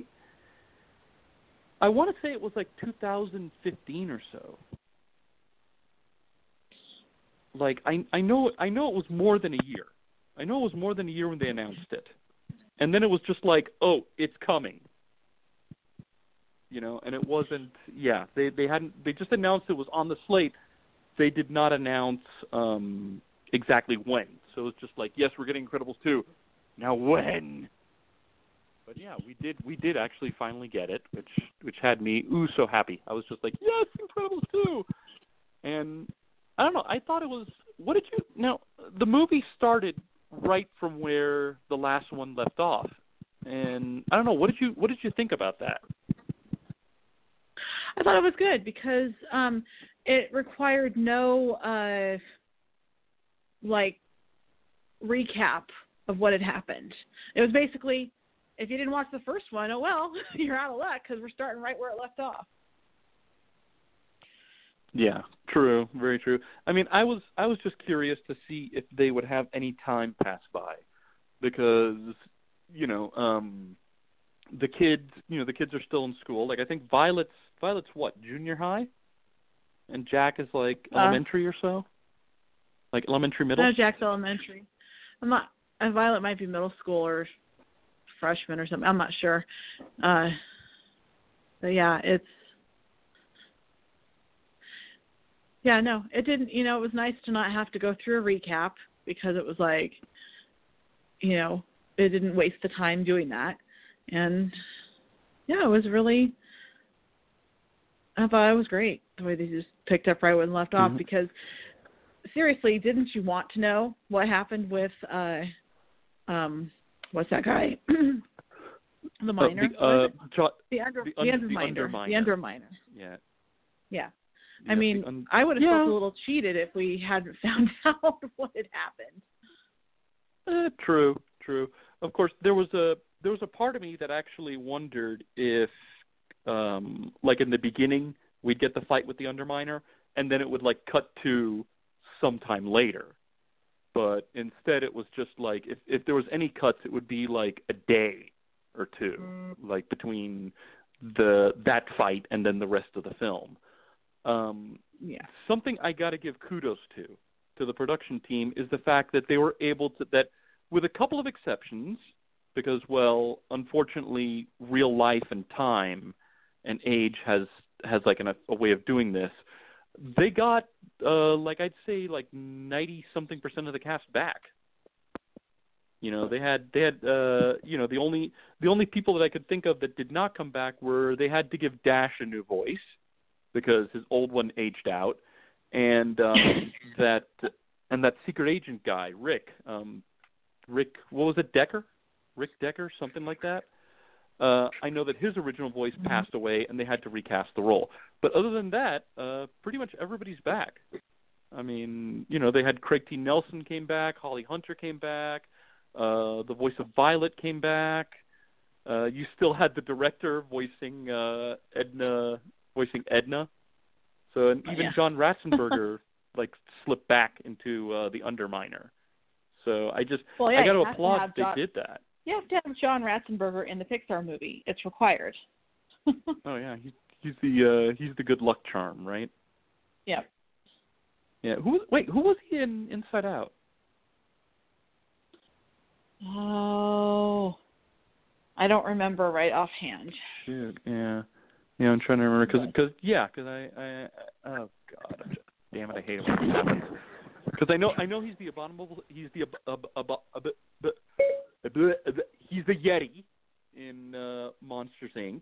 I want to say it was like two thousand fifteen or so. Like I, I know, I know it was more than a year. I know it was more than a year when they announced it, and then it was just like, oh, it's coming. You know, and it wasn't. Yeah, they they hadn't. They just announced it was on the slate. They did not announce um, exactly when. So it was just like, yes, we're getting Incredibles two. Now when? But yeah, we did. We did actually finally get it, which which had me ooh so happy. I was just like, yes, Incredibles two. And I don't know. I thought it was. What did you? Now the movie started right from where the last one left off, and I don't know. What did you? What did you think about that? I thought it was good because um, it required no uh, like recap of what had happened. It was basically, if you didn't watch the first one, oh well, you're out of luck because we're starting right where it left off. Yeah, true, very true. I mean, I was I was just curious to see if they would have any time pass by, because you know, um, the kids, you know, the kids are still in school. Like I think Violet's Violet's what, junior high, and Jack is like Uh, elementary or so, like elementary middle. No, Jack's elementary. I'm not. Uh, Violet might be middle school or freshman or something. I'm not sure. Uh, but yeah, it's. Yeah, no, it didn't. You know, it was nice to not have to go through a recap because it was like, you know, it didn't waste the time doing that, and yeah, it was really. I thought it was great the way they just picked up right when left off Mm-hmm. because seriously, didn't you want to know what happened with uh, um, what's that guy? the miner. Uh, the, uh, jo- the under the, the, un- under the miner. underminer. The underminer. Yeah. Yeah. yeah I mean, un- I would have yeah. felt a little cheated if we hadn't found out what had happened. Eh, true, true. Of course, there was a there was a part of me that actually wondered if, um, like in the beginning, we'd get the fight with the Underminer, and then it would like cut to sometime later. But instead it was just like, if, if there was any cuts, it would be like a day or two, mm. like between the that fight and then the rest of the film. Um, yeah. Something I got to give kudos to, to the production team, is the fact that they were able to, that with a couple of exceptions, because, well, unfortunately, real life and time and age has, has like an, a way of doing this, they got, uh, like I'd say, like ninety-something percent of the cast back. You know, they had, they had, uh, you know, the only, the only people that I could think of that did not come back were, they had to give Dash a new voice because his old one aged out, and um, that, and that secret agent guy, Rick, um, Rick, what was it, Decker? Rick Decker, something like that. Uh, I know that his original voice passed away, and they had to recast the role. But other than that, uh, pretty much everybody's back. I mean, you know, they had Craig T. Nelson came back, Holly Hunter came back, uh, the voice of Violet came back. Uh, you still had the director voicing uh, Edna, voicing Edna. So, and even yeah. John Ratzenberger like slipped back into uh, the Underminer. So I just, well, yeah, I got to applaud that they John, did that. You have to have John Ratzenberger in the Pixar movie. It's required. Oh yeah, he, he's the uh, he's the good luck charm, right? Yeah. Yeah. Who? Wait, who was he in Inside Out? Oh, I don't remember right offhand. Shoot. Yeah. Yeah, I'm trying to remember because because yeah, because I, I oh god, I'm just, damn it, I hate it when this happens. Because I know I know he's the abominable he's the ab, ab, ab, ab, ab, ab, ab, he's the Yeti in uh, Monsters Incorporated.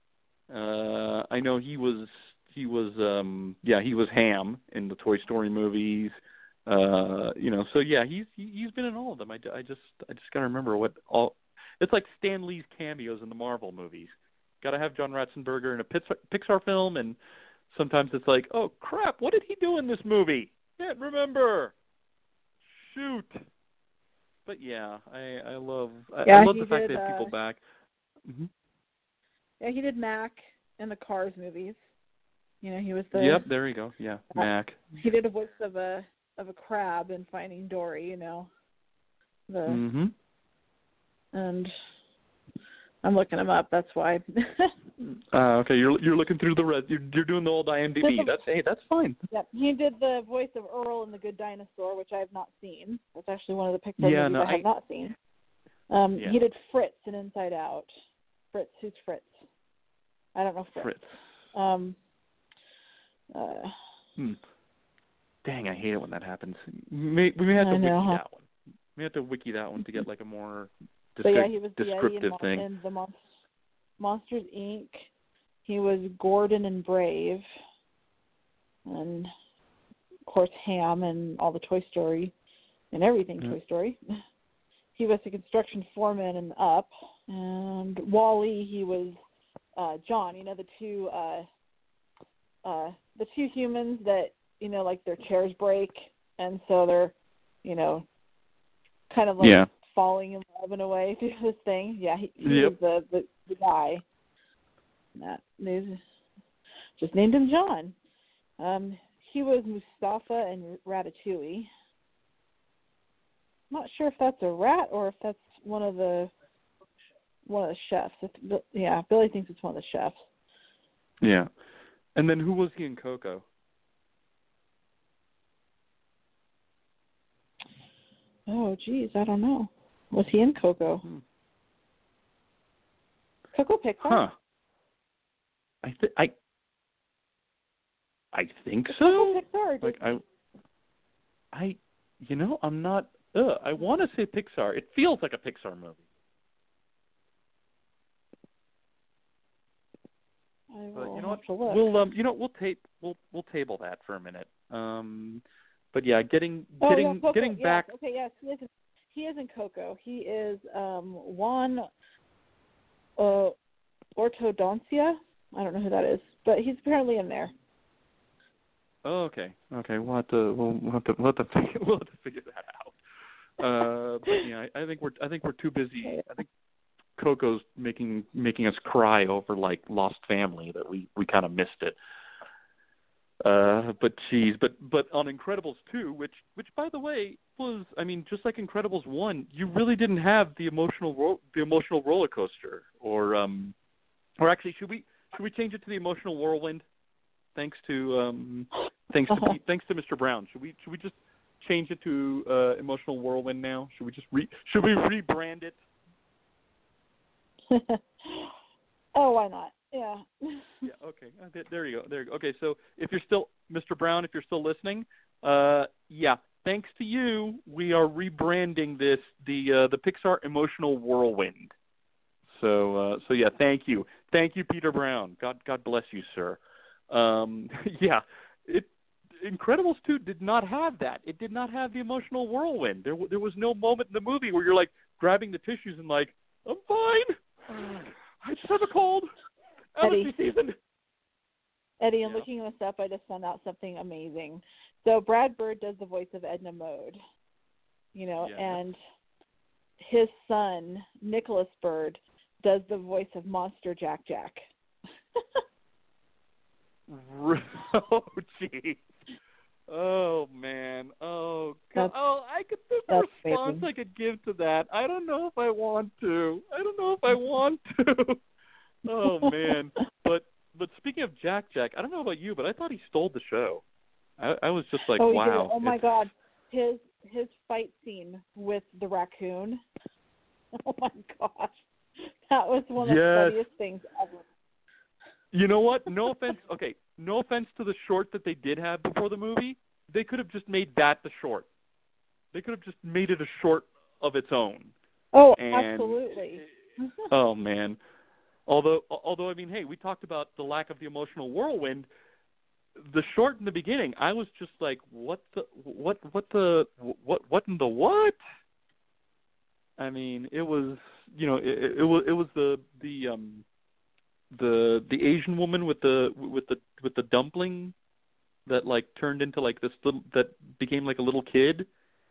Uh, I know he was he was um, yeah he was Ham in the Toy Story movies. Uh, you know, so yeah, he's he, he's been in all of them. I, I just I just gotta remember what all. It's like Stan Lee's cameos in the Marvel movies. Got to have John Ratzenberger in a Pixar film, and sometimes it's like, oh crap, what did he do in this movie? Can't remember. Shoot. But yeah, I I love I, yeah, I love the fact did, they have uh, people back. Mm-hmm. Yeah, he did Mac in the Cars movies. You know, he was the. Yep, there you go. Yeah, uh, Mac. He did a voice of a of a crab in Finding Dory. You know. The. Mm-hmm. And. I'm looking him up. That's why. uh, okay, you're you're looking through the red. You're, you're doing the old I M D B. That's hey, that's fine. Yep, he did the voice of Earl in The Good Dinosaur, which I have not seen. That's actually one of the Pixar yeah, movies no, I have I, not seen. Um, yeah. He did Fritz in Inside Out. Fritz, who's Fritz? I don't know Fritz. Fritz. Um. Uh, hmm. Dang, I hate it when that happens. We may, we may have to I know, wiki huh? that one. We have to wiki that one to get like a more. But yeah, he was the descriptive in, thing. in the Mon- Monsters Incorporated. He was Gordon and Brave, and of course Ham and all the Toy Story and everything yeah. Toy Story. He was the construction foreman in Up, and Wall-E. He was uh, John. You know the two uh, uh, the two humans that you know like their chairs break, and so they're you know kind of like. Yeah. falling in love in a way through this thing. Yeah, he, he yep. was the, the, the guy. That news just named him John. Um, he was Mustafa in Ratatouille. I'm not sure if that's a rat or if that's one of the one of the chefs. If, yeah, Billy thinks it's one of the chefs. Yeah. And then who was he in Coco? Oh, geez, I don't know. Was he in Coco? Hmm. Coco Pixar? Huh. I th- I I think Was so. Coco Pixar? Like I I you know, I'm not ugh, I want to say Pixar. It feels like a Pixar movie. I will But you know have what? to look. We'll um you know, we'll tape we'll we'll table that for a minute. Um but yeah, getting oh, getting yeah, Coco, getting yeah. back Okay, yes, he is. He is in Coco. He is um, Juan uh, Ortodoncia. I don't know who that is, but he's apparently in there. Oh, okay. Okay, we'll have to we'll, we'll have to we'll have to figure, we'll have to figure that out. Uh, but yeah, I, I think we're I think we're too busy. I think Coco's making making us cry over like Lost Family that we, we kind of missed it. Uh, but geez, but but on Incredibles two, which which by the way was, I mean, just like Incredibles one, you really didn't have the emotional ro- the emotional roller coaster, or um, or actually, should we should we change it to the emotional whirlwind? Thanks to um, thanks to Pete, thanks to Mister Brown. Should we should we just change it to uh, emotional whirlwind now? Should we just re should we rebrand it? Oh, why not? Yeah. Yeah. Okay. Okay, there you go. There you go. Okay. So if you're still Mister Brown, if you're still listening, uh, yeah. Thanks to you, we are rebranding this the uh, the Pixar Emotional Whirlwind. So uh, so yeah. Thank you. Thank you, Peter Brown. God God bless you, sir. Um, yeah. It Incredibles two did not have that. It did not have the emotional whirlwind. There there was no moment in the movie where you're like grabbing the tissues and like, I'm fine. I just have a cold. Eddie, season. Eddie, I'm Yeah. looking this up. I just found out something amazing. So Brad Bird does the voice of Edna Mode, you know, Yeah. and his son, Nicholas Bird, does the voice of Monster Jack Jack. Oh, gee. Oh, man. Oh, God. That's, oh, I could think the response amazing. I could give to that. I don't know if I want to. I don't know if I want to. Oh, man. But but speaking of Jack Jack, I don't know about you, but I thought he stole the show. I, I was just like, oh, wow. Oh, my God. His his fight scene with the raccoon. Oh, my gosh. That was one of yes. the funniest things ever. You know what? No offense. Okay, no offense to the short that they did have before the movie. They could have just made that the short. They could have just made it a short of its own. Oh, and, absolutely. Oh, man. Although, although I mean, hey, we talked about the lack of the emotional whirlwind. The short in the beginning, I was just like, what the, what, what the, what, what in the what? I mean, it was, you know, it, it was, it was the, the, um, the, the Asian woman with the, with the, with the dumpling that like turned into like this little, that became like a little kid.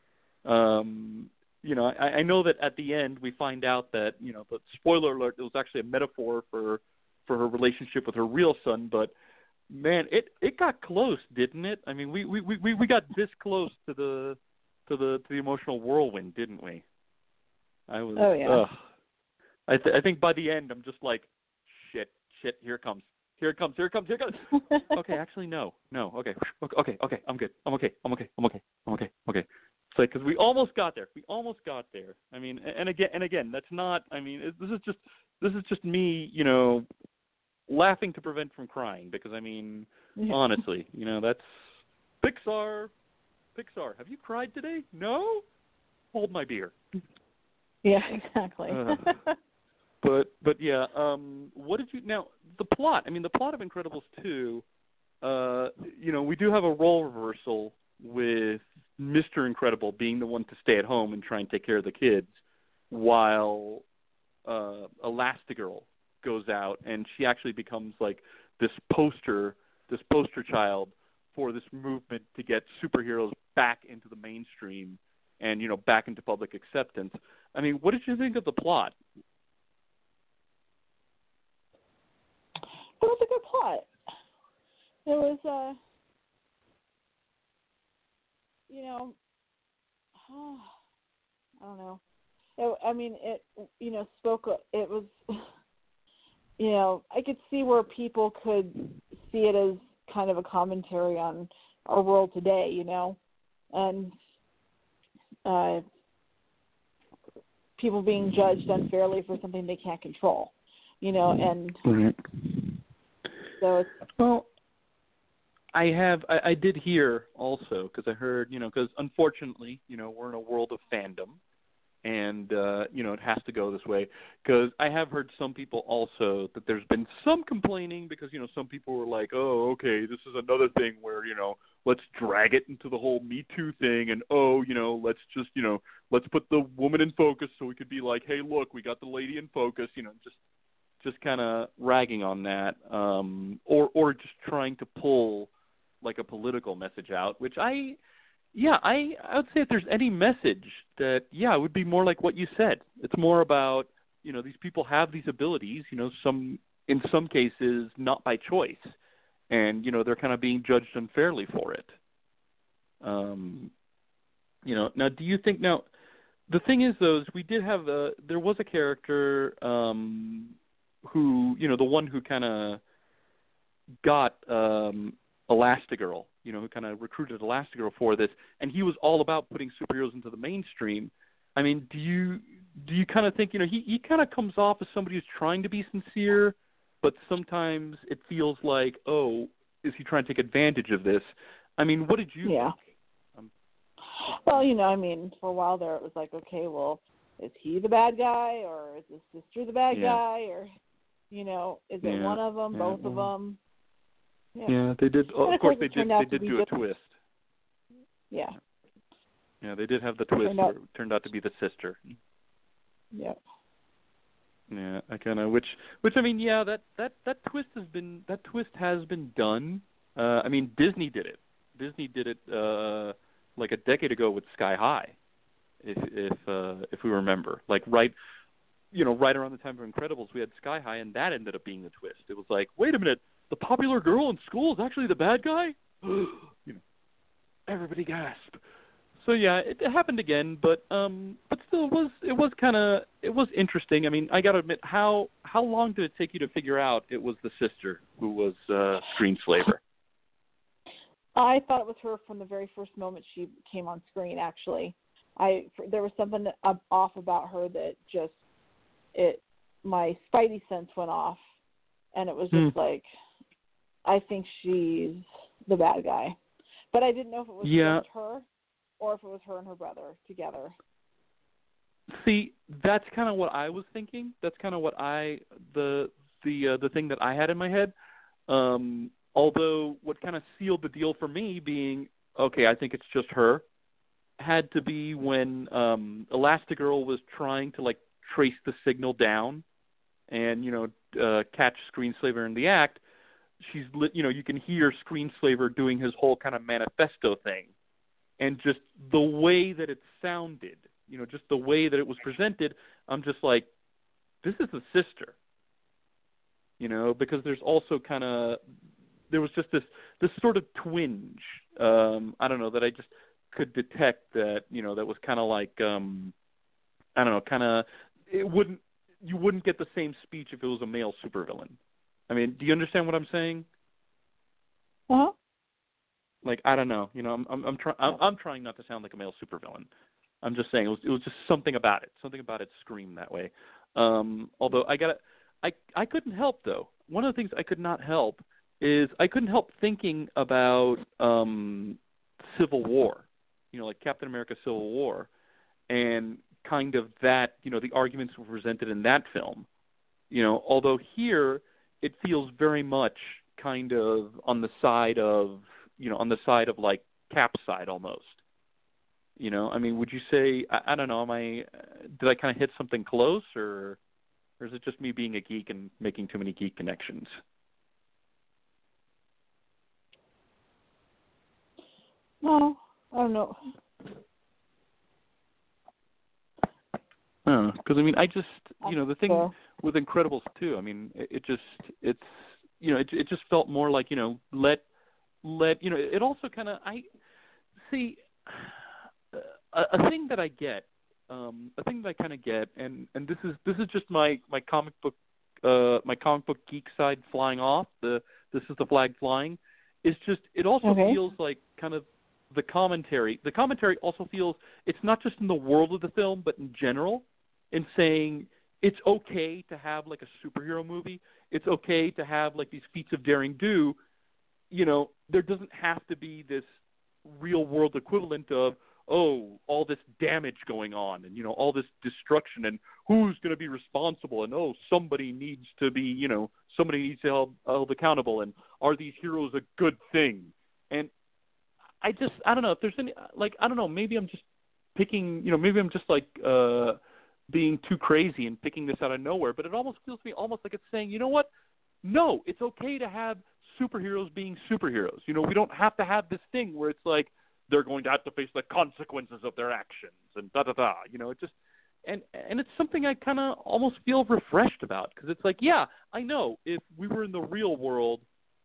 Um, you know, I, I know that at the end we find out that, you know, but spoiler alert, it was actually a metaphor for, for her relationship with her real son, but man, it, it got close, didn't it? I mean, we, we, we, we got this close to the, to the, to the emotional whirlwind, didn't we? I was, oh, yeah. Ugh. I, th- I think by the end, I'm just like, shit, shit, here it comes. Here it comes, here it comes, here it comes. Okay, actually, no, no, okay, okay, okay, I'm good. I'm okay, I'm okay, I'm okay, I'm okay, okay. It's like, because we almost got there. We almost got there. I mean, and again, and again, that's not, I mean, this is just, this is just me, you know, laughing to prevent from crying, because, I mean, honestly, you know, that's Pixar, Pixar. Have you cried today? No? Hold my beer. Yeah, exactly. uh, but but yeah, um, what did you now? The plot. I mean, the plot of Incredibles two. Uh, you know, we do have a role reversal with Mister Incredible being the one to stay at home and try and take care of the kids, while uh, Elastigirl goes out and she actually becomes like this poster, this poster child for this movement to get superheroes back into the mainstream and, you know, back into public acceptance. I mean, what did you think of the plot? It was a good plot. It was, uh, you know, oh, I don't know. It, I mean, it, you know, spoke, it was, you know, I could see where people could see it as kind of a commentary on our world today, you know, and uh, people being judged unfairly for something they can't control, you know, and mm-hmm. so it's, well, I have, I, I did hear also, because I heard, you know, because unfortunately, you know, we're in a world of fandom, and, uh, you know, it has to go this way, because I have heard some people also that there's been some complaining, because, you know, some people were like, oh, okay, this is another thing where, you know, let's drag it into the whole Me Too thing, and, oh, you know, let's just, you know, let's put the woman in focus so we could be like, hey, look, we got the lady in focus, you know, just just kind of ragging on that, um, or or just trying to pull like a political message out, which I, yeah, I, I would say if there's any message that, yeah, it would be more like what you said. It's more about, you know, these people have these abilities, you know, some, in some cases, not by choice. and you know they're kind of being judged unfairly for it. Um, you know, now do you think now? The thing is, though, is we did have a there was a character um, who you know the one who kind of got um, Elastigirl, you know, who kind of recruited Elastigirl for this, and he was all about putting superheroes into the mainstream. I mean, do you do you kind of think, you know, he, he kind of comes off as somebody who's trying to be sincere, but sometimes it feels like, oh, is he trying to take advantage of this? I mean, what did you yeah. think? Um, well, you know, I mean, for a while there it was like, okay, well, is he the bad guy, or is his sister the bad yeah. guy, or, you know, is it yeah. one of them, yeah. both of them? Yeah, yeah they did. Oh, of of course, course they did. They did do a twist. Yeah. Yeah, they did have the twist. Turned out, where it turned out to be the sister. Yeah. Yeah, I kind of which which I mean, yeah, that, that, that twist has been that twist has been done. Uh, I mean, Disney did it. Disney did it uh, like a decade ago with Sky High, if if uh, if we remember. Like right, you know, right around the time of Incredibles, we had Sky High, and that ended up being the twist. It was like, wait a minute, the popular girl in school is actually the bad guy. You know, everybody gasped. So yeah, it, it happened again, but um, but still, it was it was kind of it was interesting. I mean, I got to admit, how how long did it take you to figure out it was the sister who was uh, Screenslaver? I thought it was her from the very first moment she came on screen. Actually, I there was something off about her that just it my spidey sense went off, and it was just hmm. like, I think she's the bad guy, but I didn't know if it was yeah. just her, or if it was her and her brother together. See, that's kind of what I was thinking. That's kind of what I the the uh, the thing that I had in my head. Um, although what kind of sealed the deal for me being, okay, I think it's just her, had to be when um, Elastigirl was trying to like trace the signal down, and you know uh, catch Screenslaver in the act. She's lit, you know you can hear Screenslaver doing his whole kind of manifesto thing. And just the way that it sounded, you know, just the way that it was presented, I'm just like, this is the sister. You know, because there's also kind of, there was just this this sort of twinge, um, I don't know, that I just could detect that, you know, that was kind of like, um, I don't know, kind of, it wouldn't, you wouldn't get the same speech if it was a male supervillain. I mean, do you understand what I'm saying? Uh-huh. Like, I don't know, you know, I'm I'm I'm, try- I'm I'm trying not to sound like a male supervillain. I'm just saying it was it was just something about it, something about it screamed that way. Um, although I got I I couldn't help though. One of the things I could not help is I couldn't help thinking about um, Civil War, you know, like Captain America: Civil War, and kind of that, you know, the arguments were presented in that film. You know, although here it feels very much kind of on the side of you know, on the side of like Cap's side almost. You know, I mean, would you say, I, I don't know, am I, did I kind of hit something close, or, or is it just me being a geek and making too many geek connections? No, I don't know. I don't know, because I mean, I just, you know, the thing Sure. with Incredibles too, I mean, it, it just, it's, you know, it, it just felt more like, you know, let, let, you know, it also kind of, I, see, a, a thing that I get, um, a thing that I kind of get, and, and this is, this is just my, my comic book, uh, my comic book geek side flying off, the, this is the flag flying, is just, it also Okay. feels like kind of the commentary, the commentary also feels, it's not just in the world of the film, but in general, in saying, it's okay to have like a superhero movie, it's okay to have like these feats of daring do, you know, there doesn't have to be this real world equivalent of, oh, all this damage going on and, you know, all this destruction and who's going to be responsible and, oh, somebody needs to be, you know, somebody needs to be held, held accountable and are these heroes a good thing? And I just, I don't know if there's any, like, I don't know, maybe I'm just picking, you know, maybe I'm just like uh, being too crazy and picking this out of nowhere, but it almost feels to me almost like it's saying, you know what? No, it's okay to have superheroes being superheroes. You know, we don't have to have this thing where it's like they're going to have to face the consequences of their actions and da da da. You know, it just and and it's something I kind of almost feel refreshed about because it's like, yeah, I know if we were in the real world uh,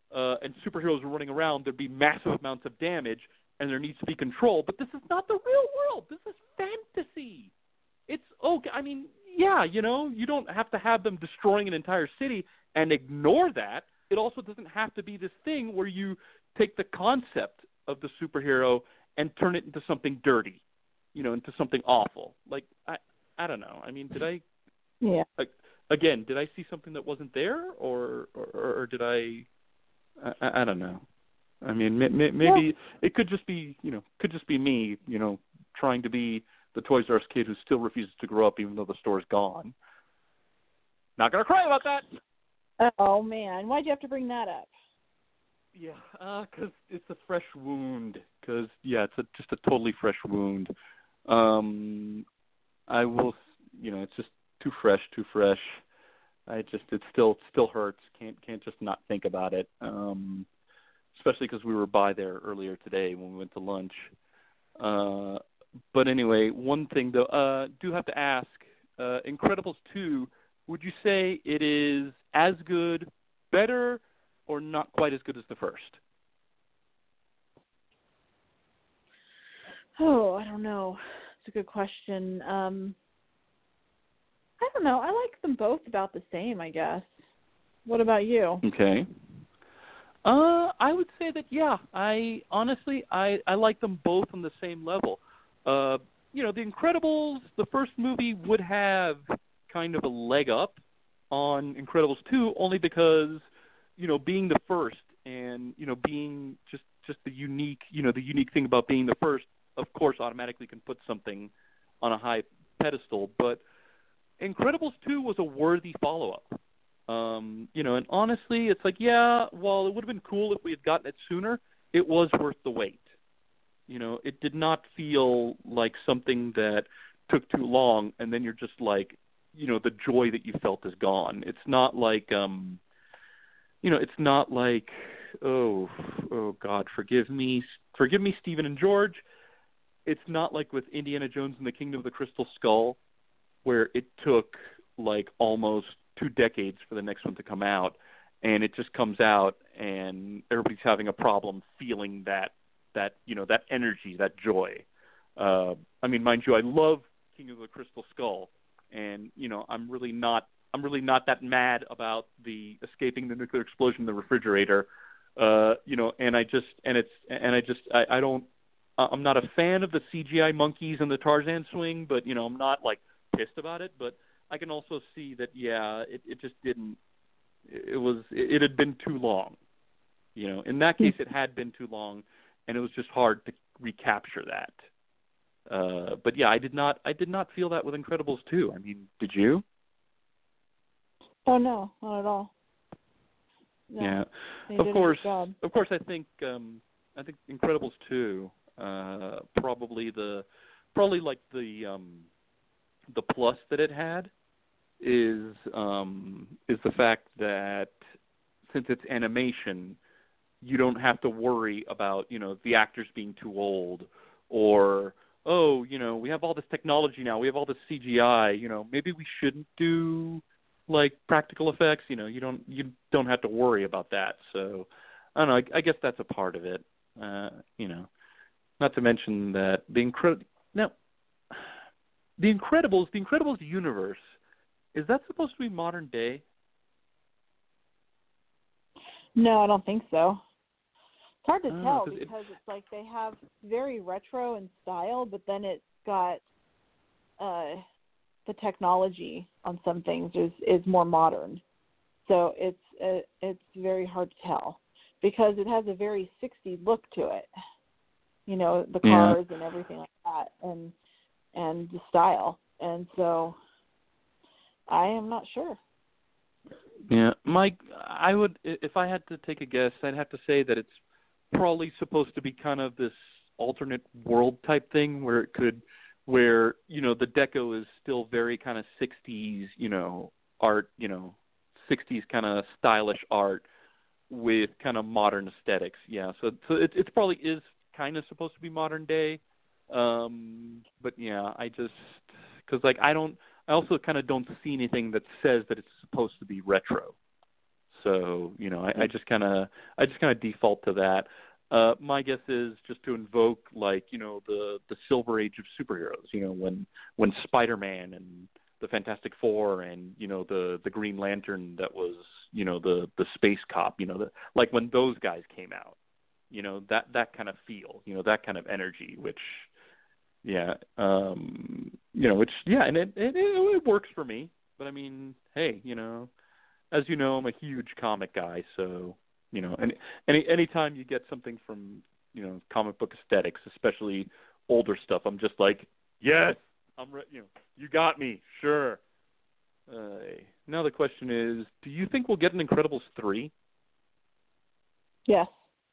and superheroes were running around, there'd be massive amounts of damage, and there needs to be control. But this is not the real world. This is fantasy. It's okay. I mean, yeah, you know, you don't have to have them destroying an entire city and ignore that. It also doesn't have to be this thing where you take the concept of the superhero and turn it into something dirty, you know, into something awful. Like, I, I don't know. I mean, did I? Yeah. Like, again, did I see something that wasn't there, or or, or did I, I? I don't know. I mean, maybe yeah. it could just be, you know, could just be me, you know, trying to be the Toys R Us kid who still refuses to grow up even though the store's gone. Not gonna cry about that. Oh man, why'd you have to bring that up? Yeah, because uh, it's a fresh wound. Because yeah, it's a, just a totally fresh wound. Um, I will, you know, it's just too fresh, too fresh. I just, it still, it still hurts. Can't, can't just not think about it. Um, especially because we were by there earlier today when we went to lunch. Uh, but anyway, one thing though, uh, do have to ask, uh, Incredibles two, would you say it is as good, better, or not quite as good as the first? Oh, I don't know. It's a good question. Um, I don't know. I like them both about the same, I guess. What about you? Okay. Uh, I would say that, yeah, I honestly, I, I like them both on the same level. Uh, you know, The Incredibles, the first movie would have kind of a leg up on Incredibles two only because, you know, being the first and, you know, being just, just the unique, you know, the unique thing about being the first, of course, automatically can put something on a high pedestal. But Incredibles two was a worthy follow-up. Um, you know, and honestly, it's like, yeah, while it would have been cool if we had gotten it sooner, it was worth the wait. You know, it did not feel like something that took too long and then you're just like, you know, the joy that you felt is gone. It's not like, um, you know, it's not like, oh, oh God, forgive me, forgive me, Stephen and George. It's not like with Indiana Jones and the Kingdom of the Crystal Skull, where it took like almost two decades for the next one to come out, and it just comes out and everybody's having a problem feeling that, that, you know, that energy, that joy. Uh, I mean, mind you, I love King of the Crystal Skull, and, you know, I'm really not, I'm really not that mad about the escaping the nuclear explosion in the refrigerator, uh, you know, and I just, and it's, and I just, I, I don't, I'm not a fan of the C G I monkeys and the Tarzan swing, but, you know, I'm not like pissed about it, but I can also see that, yeah, it, it just didn't, it was, it had been too long. You know, in that case, it had been too long, and it was just hard to recapture that. Uh, but yeah, I did not, I did not feel that with Incredibles two. I mean, did you? Oh no, not at all. No, yeah, of course, of course. I think, um, I think Incredibles two, uh, probably the, probably like the, um, the plus that it had is um, is the fact that since it's animation, you don't have to worry about, you know, the actors being too old, or, oh, you know, we have all this technology now, we have all this C G I, you know, maybe we shouldn't do like practical effects. You know, you don't you don't have to worry about that. So I don't know. I, I guess that's a part of it. Uh, you know, not to mention that the incredible now. The Incredibles, the Incredibles universe, is that supposed to be modern day? No, I don't think so. It's hard to oh, tell because it's, it's like they have very retro in style, but then it's got uh, the technology on some things is, is more modern. So it's uh, it's very hard to tell because it has a very sixties look to it. You know, the cars yeah. and everything like that, and and the style. And so I am not sure. Yeah, Mike, I would, if I had to take a guess, I'd have to say that it's probably supposed to be kind of this alternate world type thing where it could, where, you know, the deco is still very kind of sixties, you know, art, you know, sixties kind of stylish art with kind of modern aesthetics. Yeah, so, so it, it probably is kind of supposed to be modern day. Um, but yeah, I just, cause like, I don't, I also kind of don't see anything that says that it's supposed to be retro. So, you know, I, I just kind of I just kind of default to that. Uh, my guess is just to invoke, like, you know, the, the silver age of superheroes, you know, when when Spider-Man and the Fantastic Four and, you know, the, the Green Lantern that was, you know, the, the space cop, you know, the, like when those guys came out, you know, that, that kind of feel, you know, that kind of energy, which, yeah, um, you know, which, yeah, and it, it, it works for me. But, I mean, hey, you know, as you know, I'm a huge comic guy, so... You know, any any anytime you get something from, you know, comic book aesthetics, especially older stuff, I'm just like, yes, I'm re- you know, you got me, sure. Uh, now the question is, do you think we'll get an Incredibles three? Yes.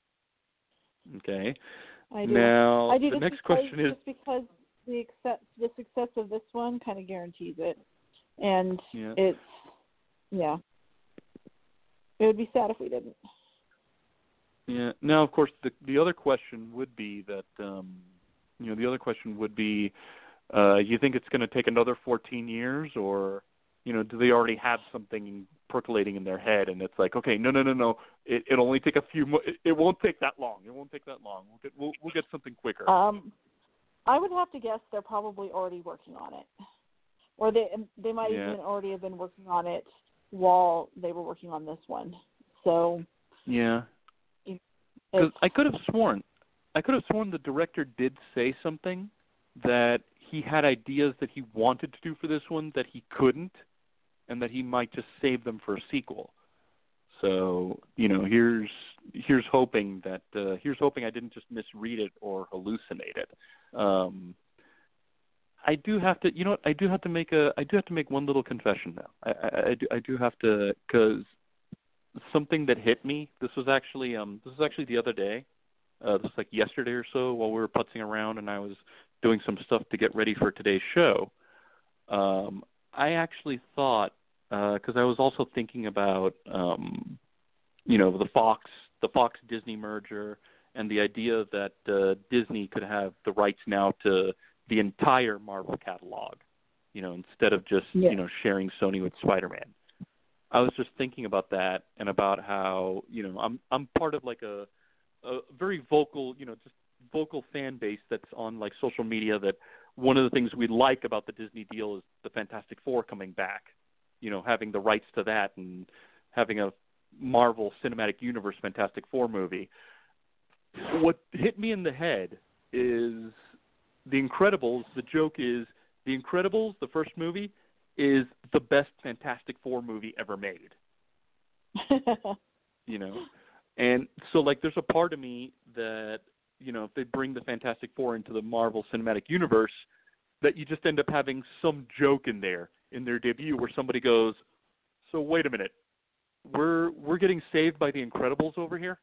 Okay. I do. Now I do, the just next because, question is, just because the accept, the success of this one kind of guarantees it, and yeah. it's yeah. It would be sad if we didn't. Yeah. Now, of course, the the other question would be that, um, you know, the other question would be, uh, you think it's going to take another fourteen years, or, you know, do they already have something percolating in their head, and it's like, okay, no, no, no, no, it, it'll only take a few more. It, it won't take that long. It won't take that long. We'll get we'll we'll get something quicker. Um, I would have to guess they're probably already working on it, or they they might Yeah. even already have been working on it while they were working on this one. So. Yeah. Because I could have sworn, I could have sworn the director did say something that he had ideas that he wanted to do for this one that he couldn't, and that he might just save them for a sequel. So, you know, here's here's hoping that uh, here's hoping I didn't just misread it or hallucinate it. Um, I do have to, you know what? I do have to make a I do have to make one little confession now. I I, I do I do have to, because something that hit me. This was actually um this was actually the other day. Uh, this was like yesterday or so while we were putzing around and I was doing some stuff to get ready for today's show. Um, I actually thought, because uh, I was also thinking about um, you know, the Fox the Fox Disney merger and the idea that uh, Disney could have the rights now to the entire Marvel catalog, you know, instead of just yeah. you know sharing Sony with Spider-Man. I was just thinking about that and about how, you know, I'm I'm part of like a, a very vocal, you know, just vocal fan base that's on like social media, that one of the things we like about the Disney deal is the Fantastic Four coming back, you know, having the rights to that and having a Marvel Cinematic Universe Fantastic Four movie. What hit me in the head is The Incredibles. The joke is The Incredibles, the first movie, is the best Fantastic Four movie ever made. You know? And so, like, there's a part of me that, you know, if they bring the Fantastic Four into the Marvel Cinematic Universe, that you just end up having some joke in there, in their debut, where somebody goes, so wait a minute, we're we're getting saved by the Incredibles over here?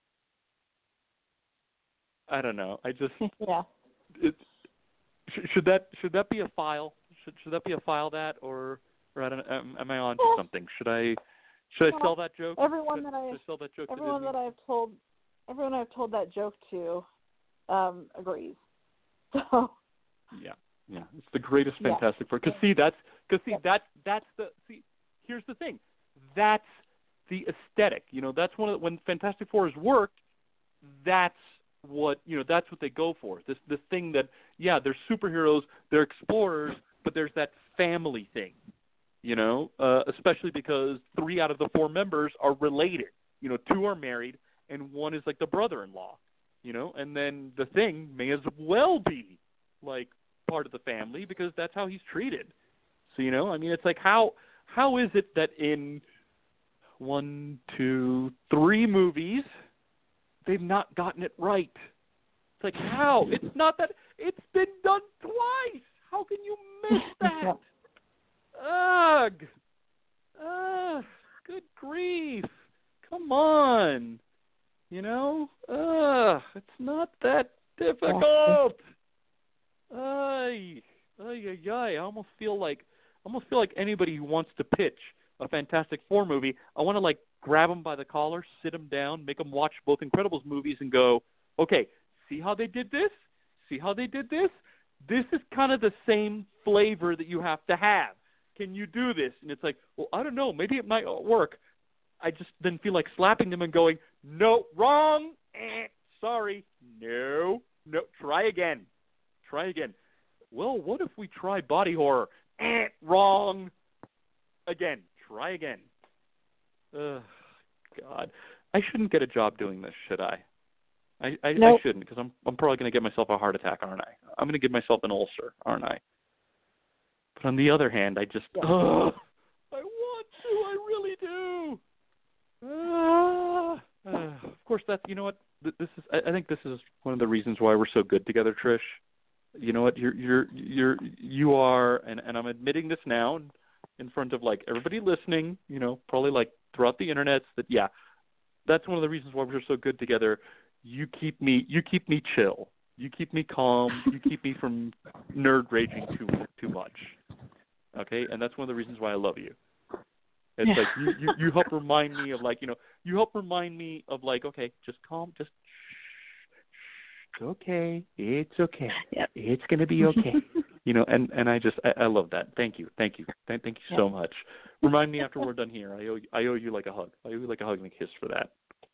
I don't know. I just... yeah. It, sh- should that should that be a file? Should should that be a file that, or or I don't, am, am I on to something? Should I should I Well, sell that joke? Everyone should, that I should I sell that joke everyone to Disney? that I've told everyone I've told that joke to um, agrees. So yeah, yeah, it's the greatest yeah. Fantastic Four. Because see, that's because see that that's the see. Here's the thing, that's the aesthetic. You know, that's one of the, when Fantastic Four has worked. That's what you know. That's what they go for. This this thing that yeah, they're superheroes, they're explorers, but there's that family thing, you know, uh, especially because three out of the four members are related. You know, two are married, and one is like the brother-in-law, you know, and then the Thing may as well be, like, part of the family because that's how he's treated. So, you know, I mean, it's like how how is it that in one, two, three movies they've not gotten it right? It's like, how? It's not that – it's been done twice. How can you miss that? Ugh. Ugh. Good grief. Come on. You know? Ugh. It's not that difficult. Ay. Ay, ay, ay. I almost feel like I almost feel like anybody who wants to pitch a Fantastic Four movie, I want to, like, grab them by the collar, sit them down, make them watch both Incredibles movies and go, okay, see how they did this? See how they did this? This is kind of the same flavor that you have to have. Can you do this? And it's like, well, I don't know. Maybe it might work. I just then feel like slapping them and going, no, wrong, eh, sorry, no, no, try again, try again. Well, what if we try body horror? Eh, wrong, again, try again. Ugh, God, I shouldn't get a job doing this, should I? I, I, nope. I shouldn't, because I'm I'm probably going to get myself a heart attack, aren't I? I'm going to give myself an ulcer, aren't I? But on the other hand, I just, yeah. ugh, I want to, I really do. Uh, uh, of course, that's, you know what, this is, I, I think this is one of the reasons why we're so good together, Trish. You know what, you're, you're, you're, you are, and, and I'm admitting this now in front of, like, everybody listening, you know, probably, like, throughout the internet, that, yeah, that's one of the reasons why we're so good together. You keep me, you keep me chill. You keep me calm. You keep me from nerd raging too too much. Okay, and that's one of the reasons why I love you. It's yeah. like you, you, you help remind me of, like, you know, you help remind me of, like, okay, just calm, just shh, okay, it's okay, yep. It's gonna be okay, you know. And, and I just I, I love that. Thank you, thank you, thank, thank you yep. so much. Remind me after we're done here. I owe I owe you like a hug. I owe you like a hug and a kiss for that.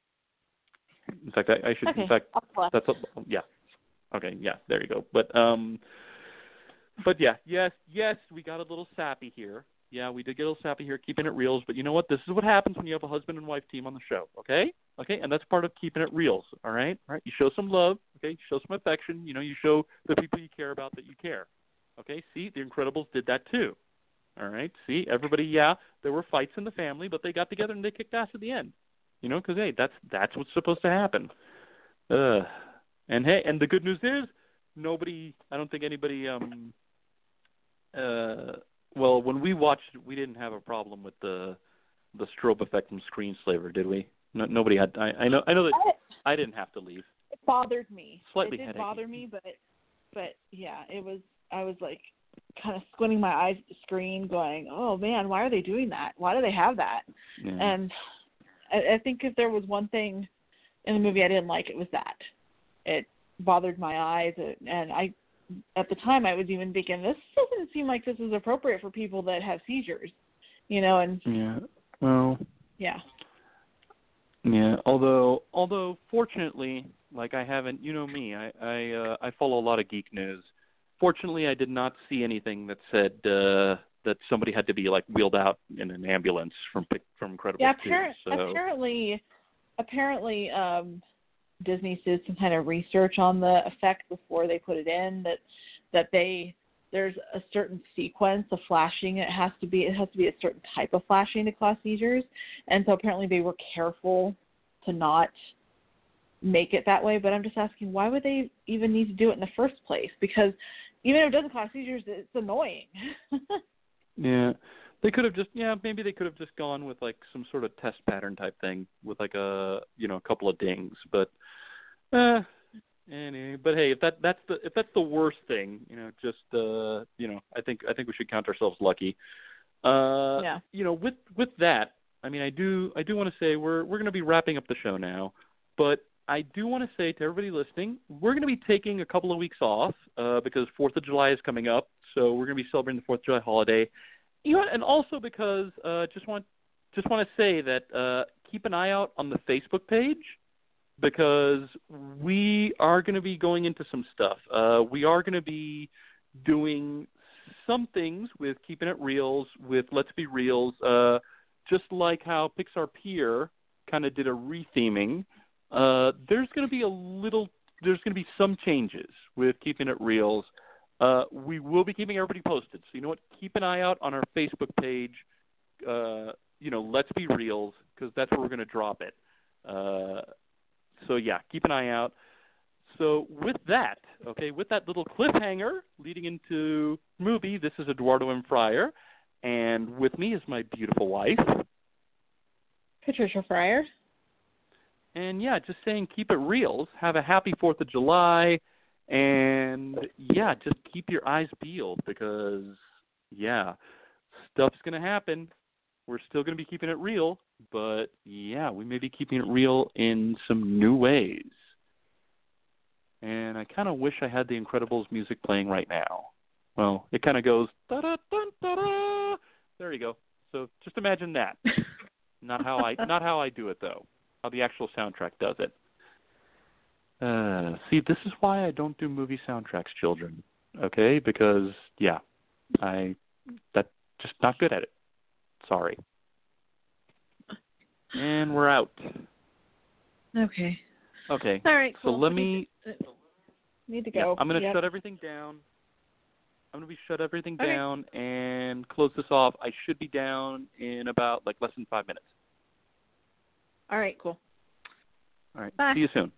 In fact, I, I should. Okay. In fact, that's a, yeah. Okay, yeah. There you go. But um, but yeah, yes, yes. We got a little sappy here. Yeah, we did get a little sappy here, keeping it reals. But you know what? This is what happens when you have a husband and wife team on the show. Okay, okay, and that's part of keeping it reals. All right, all right. You show some love. Okay, you show some affection. You know, you show the people you care about that you care. Okay. See, The Incredibles did that too. All right. See, everybody. Yeah, there were fights in the family, but they got together and they kicked ass at the end. You know, because, hey, that's that's what's supposed to happen. Uh, and, hey, and the good news is nobody, I don't think anybody, um, uh, well, when we watched it, we didn't have a problem with the the strobe effect from Screenslaver, did we? No, nobody had, I, I know I know that I didn't have to leave. It bothered me. Slightly It did headache. bother me, but, but, yeah, it was, I was, like, kind of squinting my eyes at the screen going, oh, man, why are they doing that? Why do they have that? Yeah. And I think if there was one thing in the movie I didn't like, it was that. It bothered my eyes, and I, at the time, I was even thinking, this doesn't seem like this is appropriate for people that have seizures, you know, and... Yeah, well... Yeah. Yeah, although, although, fortunately, like I haven't, you know me, I, I, uh, I follow a lot of geek news. Fortunately, I did not see anything that said, uh... that somebody had to be, like, wheeled out in an ambulance from from Incredibles yeah, two. Appar- So. Apparently, apparently, um, Disney did some kind of research on the effect before they put it in. That that they there's a certain sequence of flashing. It has to be it has to be a certain type of flashing to cause seizures, and so apparently they were careful to not make it that way. But I'm just asking, why would they even need to do it in the first place? Because even if it doesn't cause seizures, it's annoying. Yeah, they could have just, yeah, maybe they could have just gone with, like, some sort of test pattern type thing with, like, a, you know, a couple of dings. But, uh, anyway, but hey, if that that's the if that's the worst thing, you know, just, uh, you know, I think I think we should count ourselves lucky. Uh, yeah. You know, with with that, I mean, I do I do want to say we're we're going to be wrapping up the show now, but I do want to say to everybody listening, we're going to be taking a couple of weeks off uh, because fourth of July is coming up. So we're going to be celebrating the fourth of July holiday. You know, and also because uh, just want just want to say that uh, keep an eye out on the Facebook page because we are going to be going into some stuff. Uh, we are going to be doing some things with Keeping It Reals, with Let's Be Reals, uh, just like how Pixar Pier kind of did a retheming. Uh, there's going to be a little, there's going to be some changes with Keeping It Reals. Uh, we will be keeping everybody posted. So you know what? Keep an eye out on our Facebook page. Uh, you know, Let's Be Reals, because that's where we're going to drop it. Uh, so yeah, keep an eye out. So with that, okay, with that little cliffhanger leading into movie, this is Eduardo M. Fryer, and with me is my beautiful wife, Patricia Fryer. And yeah, just saying, keep it reals. Have a happy fourth of July. And, yeah, just keep your eyes peeled because, yeah, stuff's going to happen. We're still going to be keeping it real, but, yeah, we may be keeping it real in some new ways. And I kind of wish I had the Incredibles music playing right now. Well, it kind of goes, da-da-dun-da-da. There you go. So just imagine that. Not how I not how I do it though. How the actual soundtrack does it. Uh, see, this is why I don't do movie soundtracks, children. Okay, because yeah, I that's just not good at it. Sorry. And we're out. Okay. Okay. All right. So Cool. let me. Need to go. Yeah, I'm going to Yep. shut everything down. I'm going to be shut everything Okay. down and close this off. I should be down in about like less than five minutes. All right. Cool. All right. Bye. See you soon.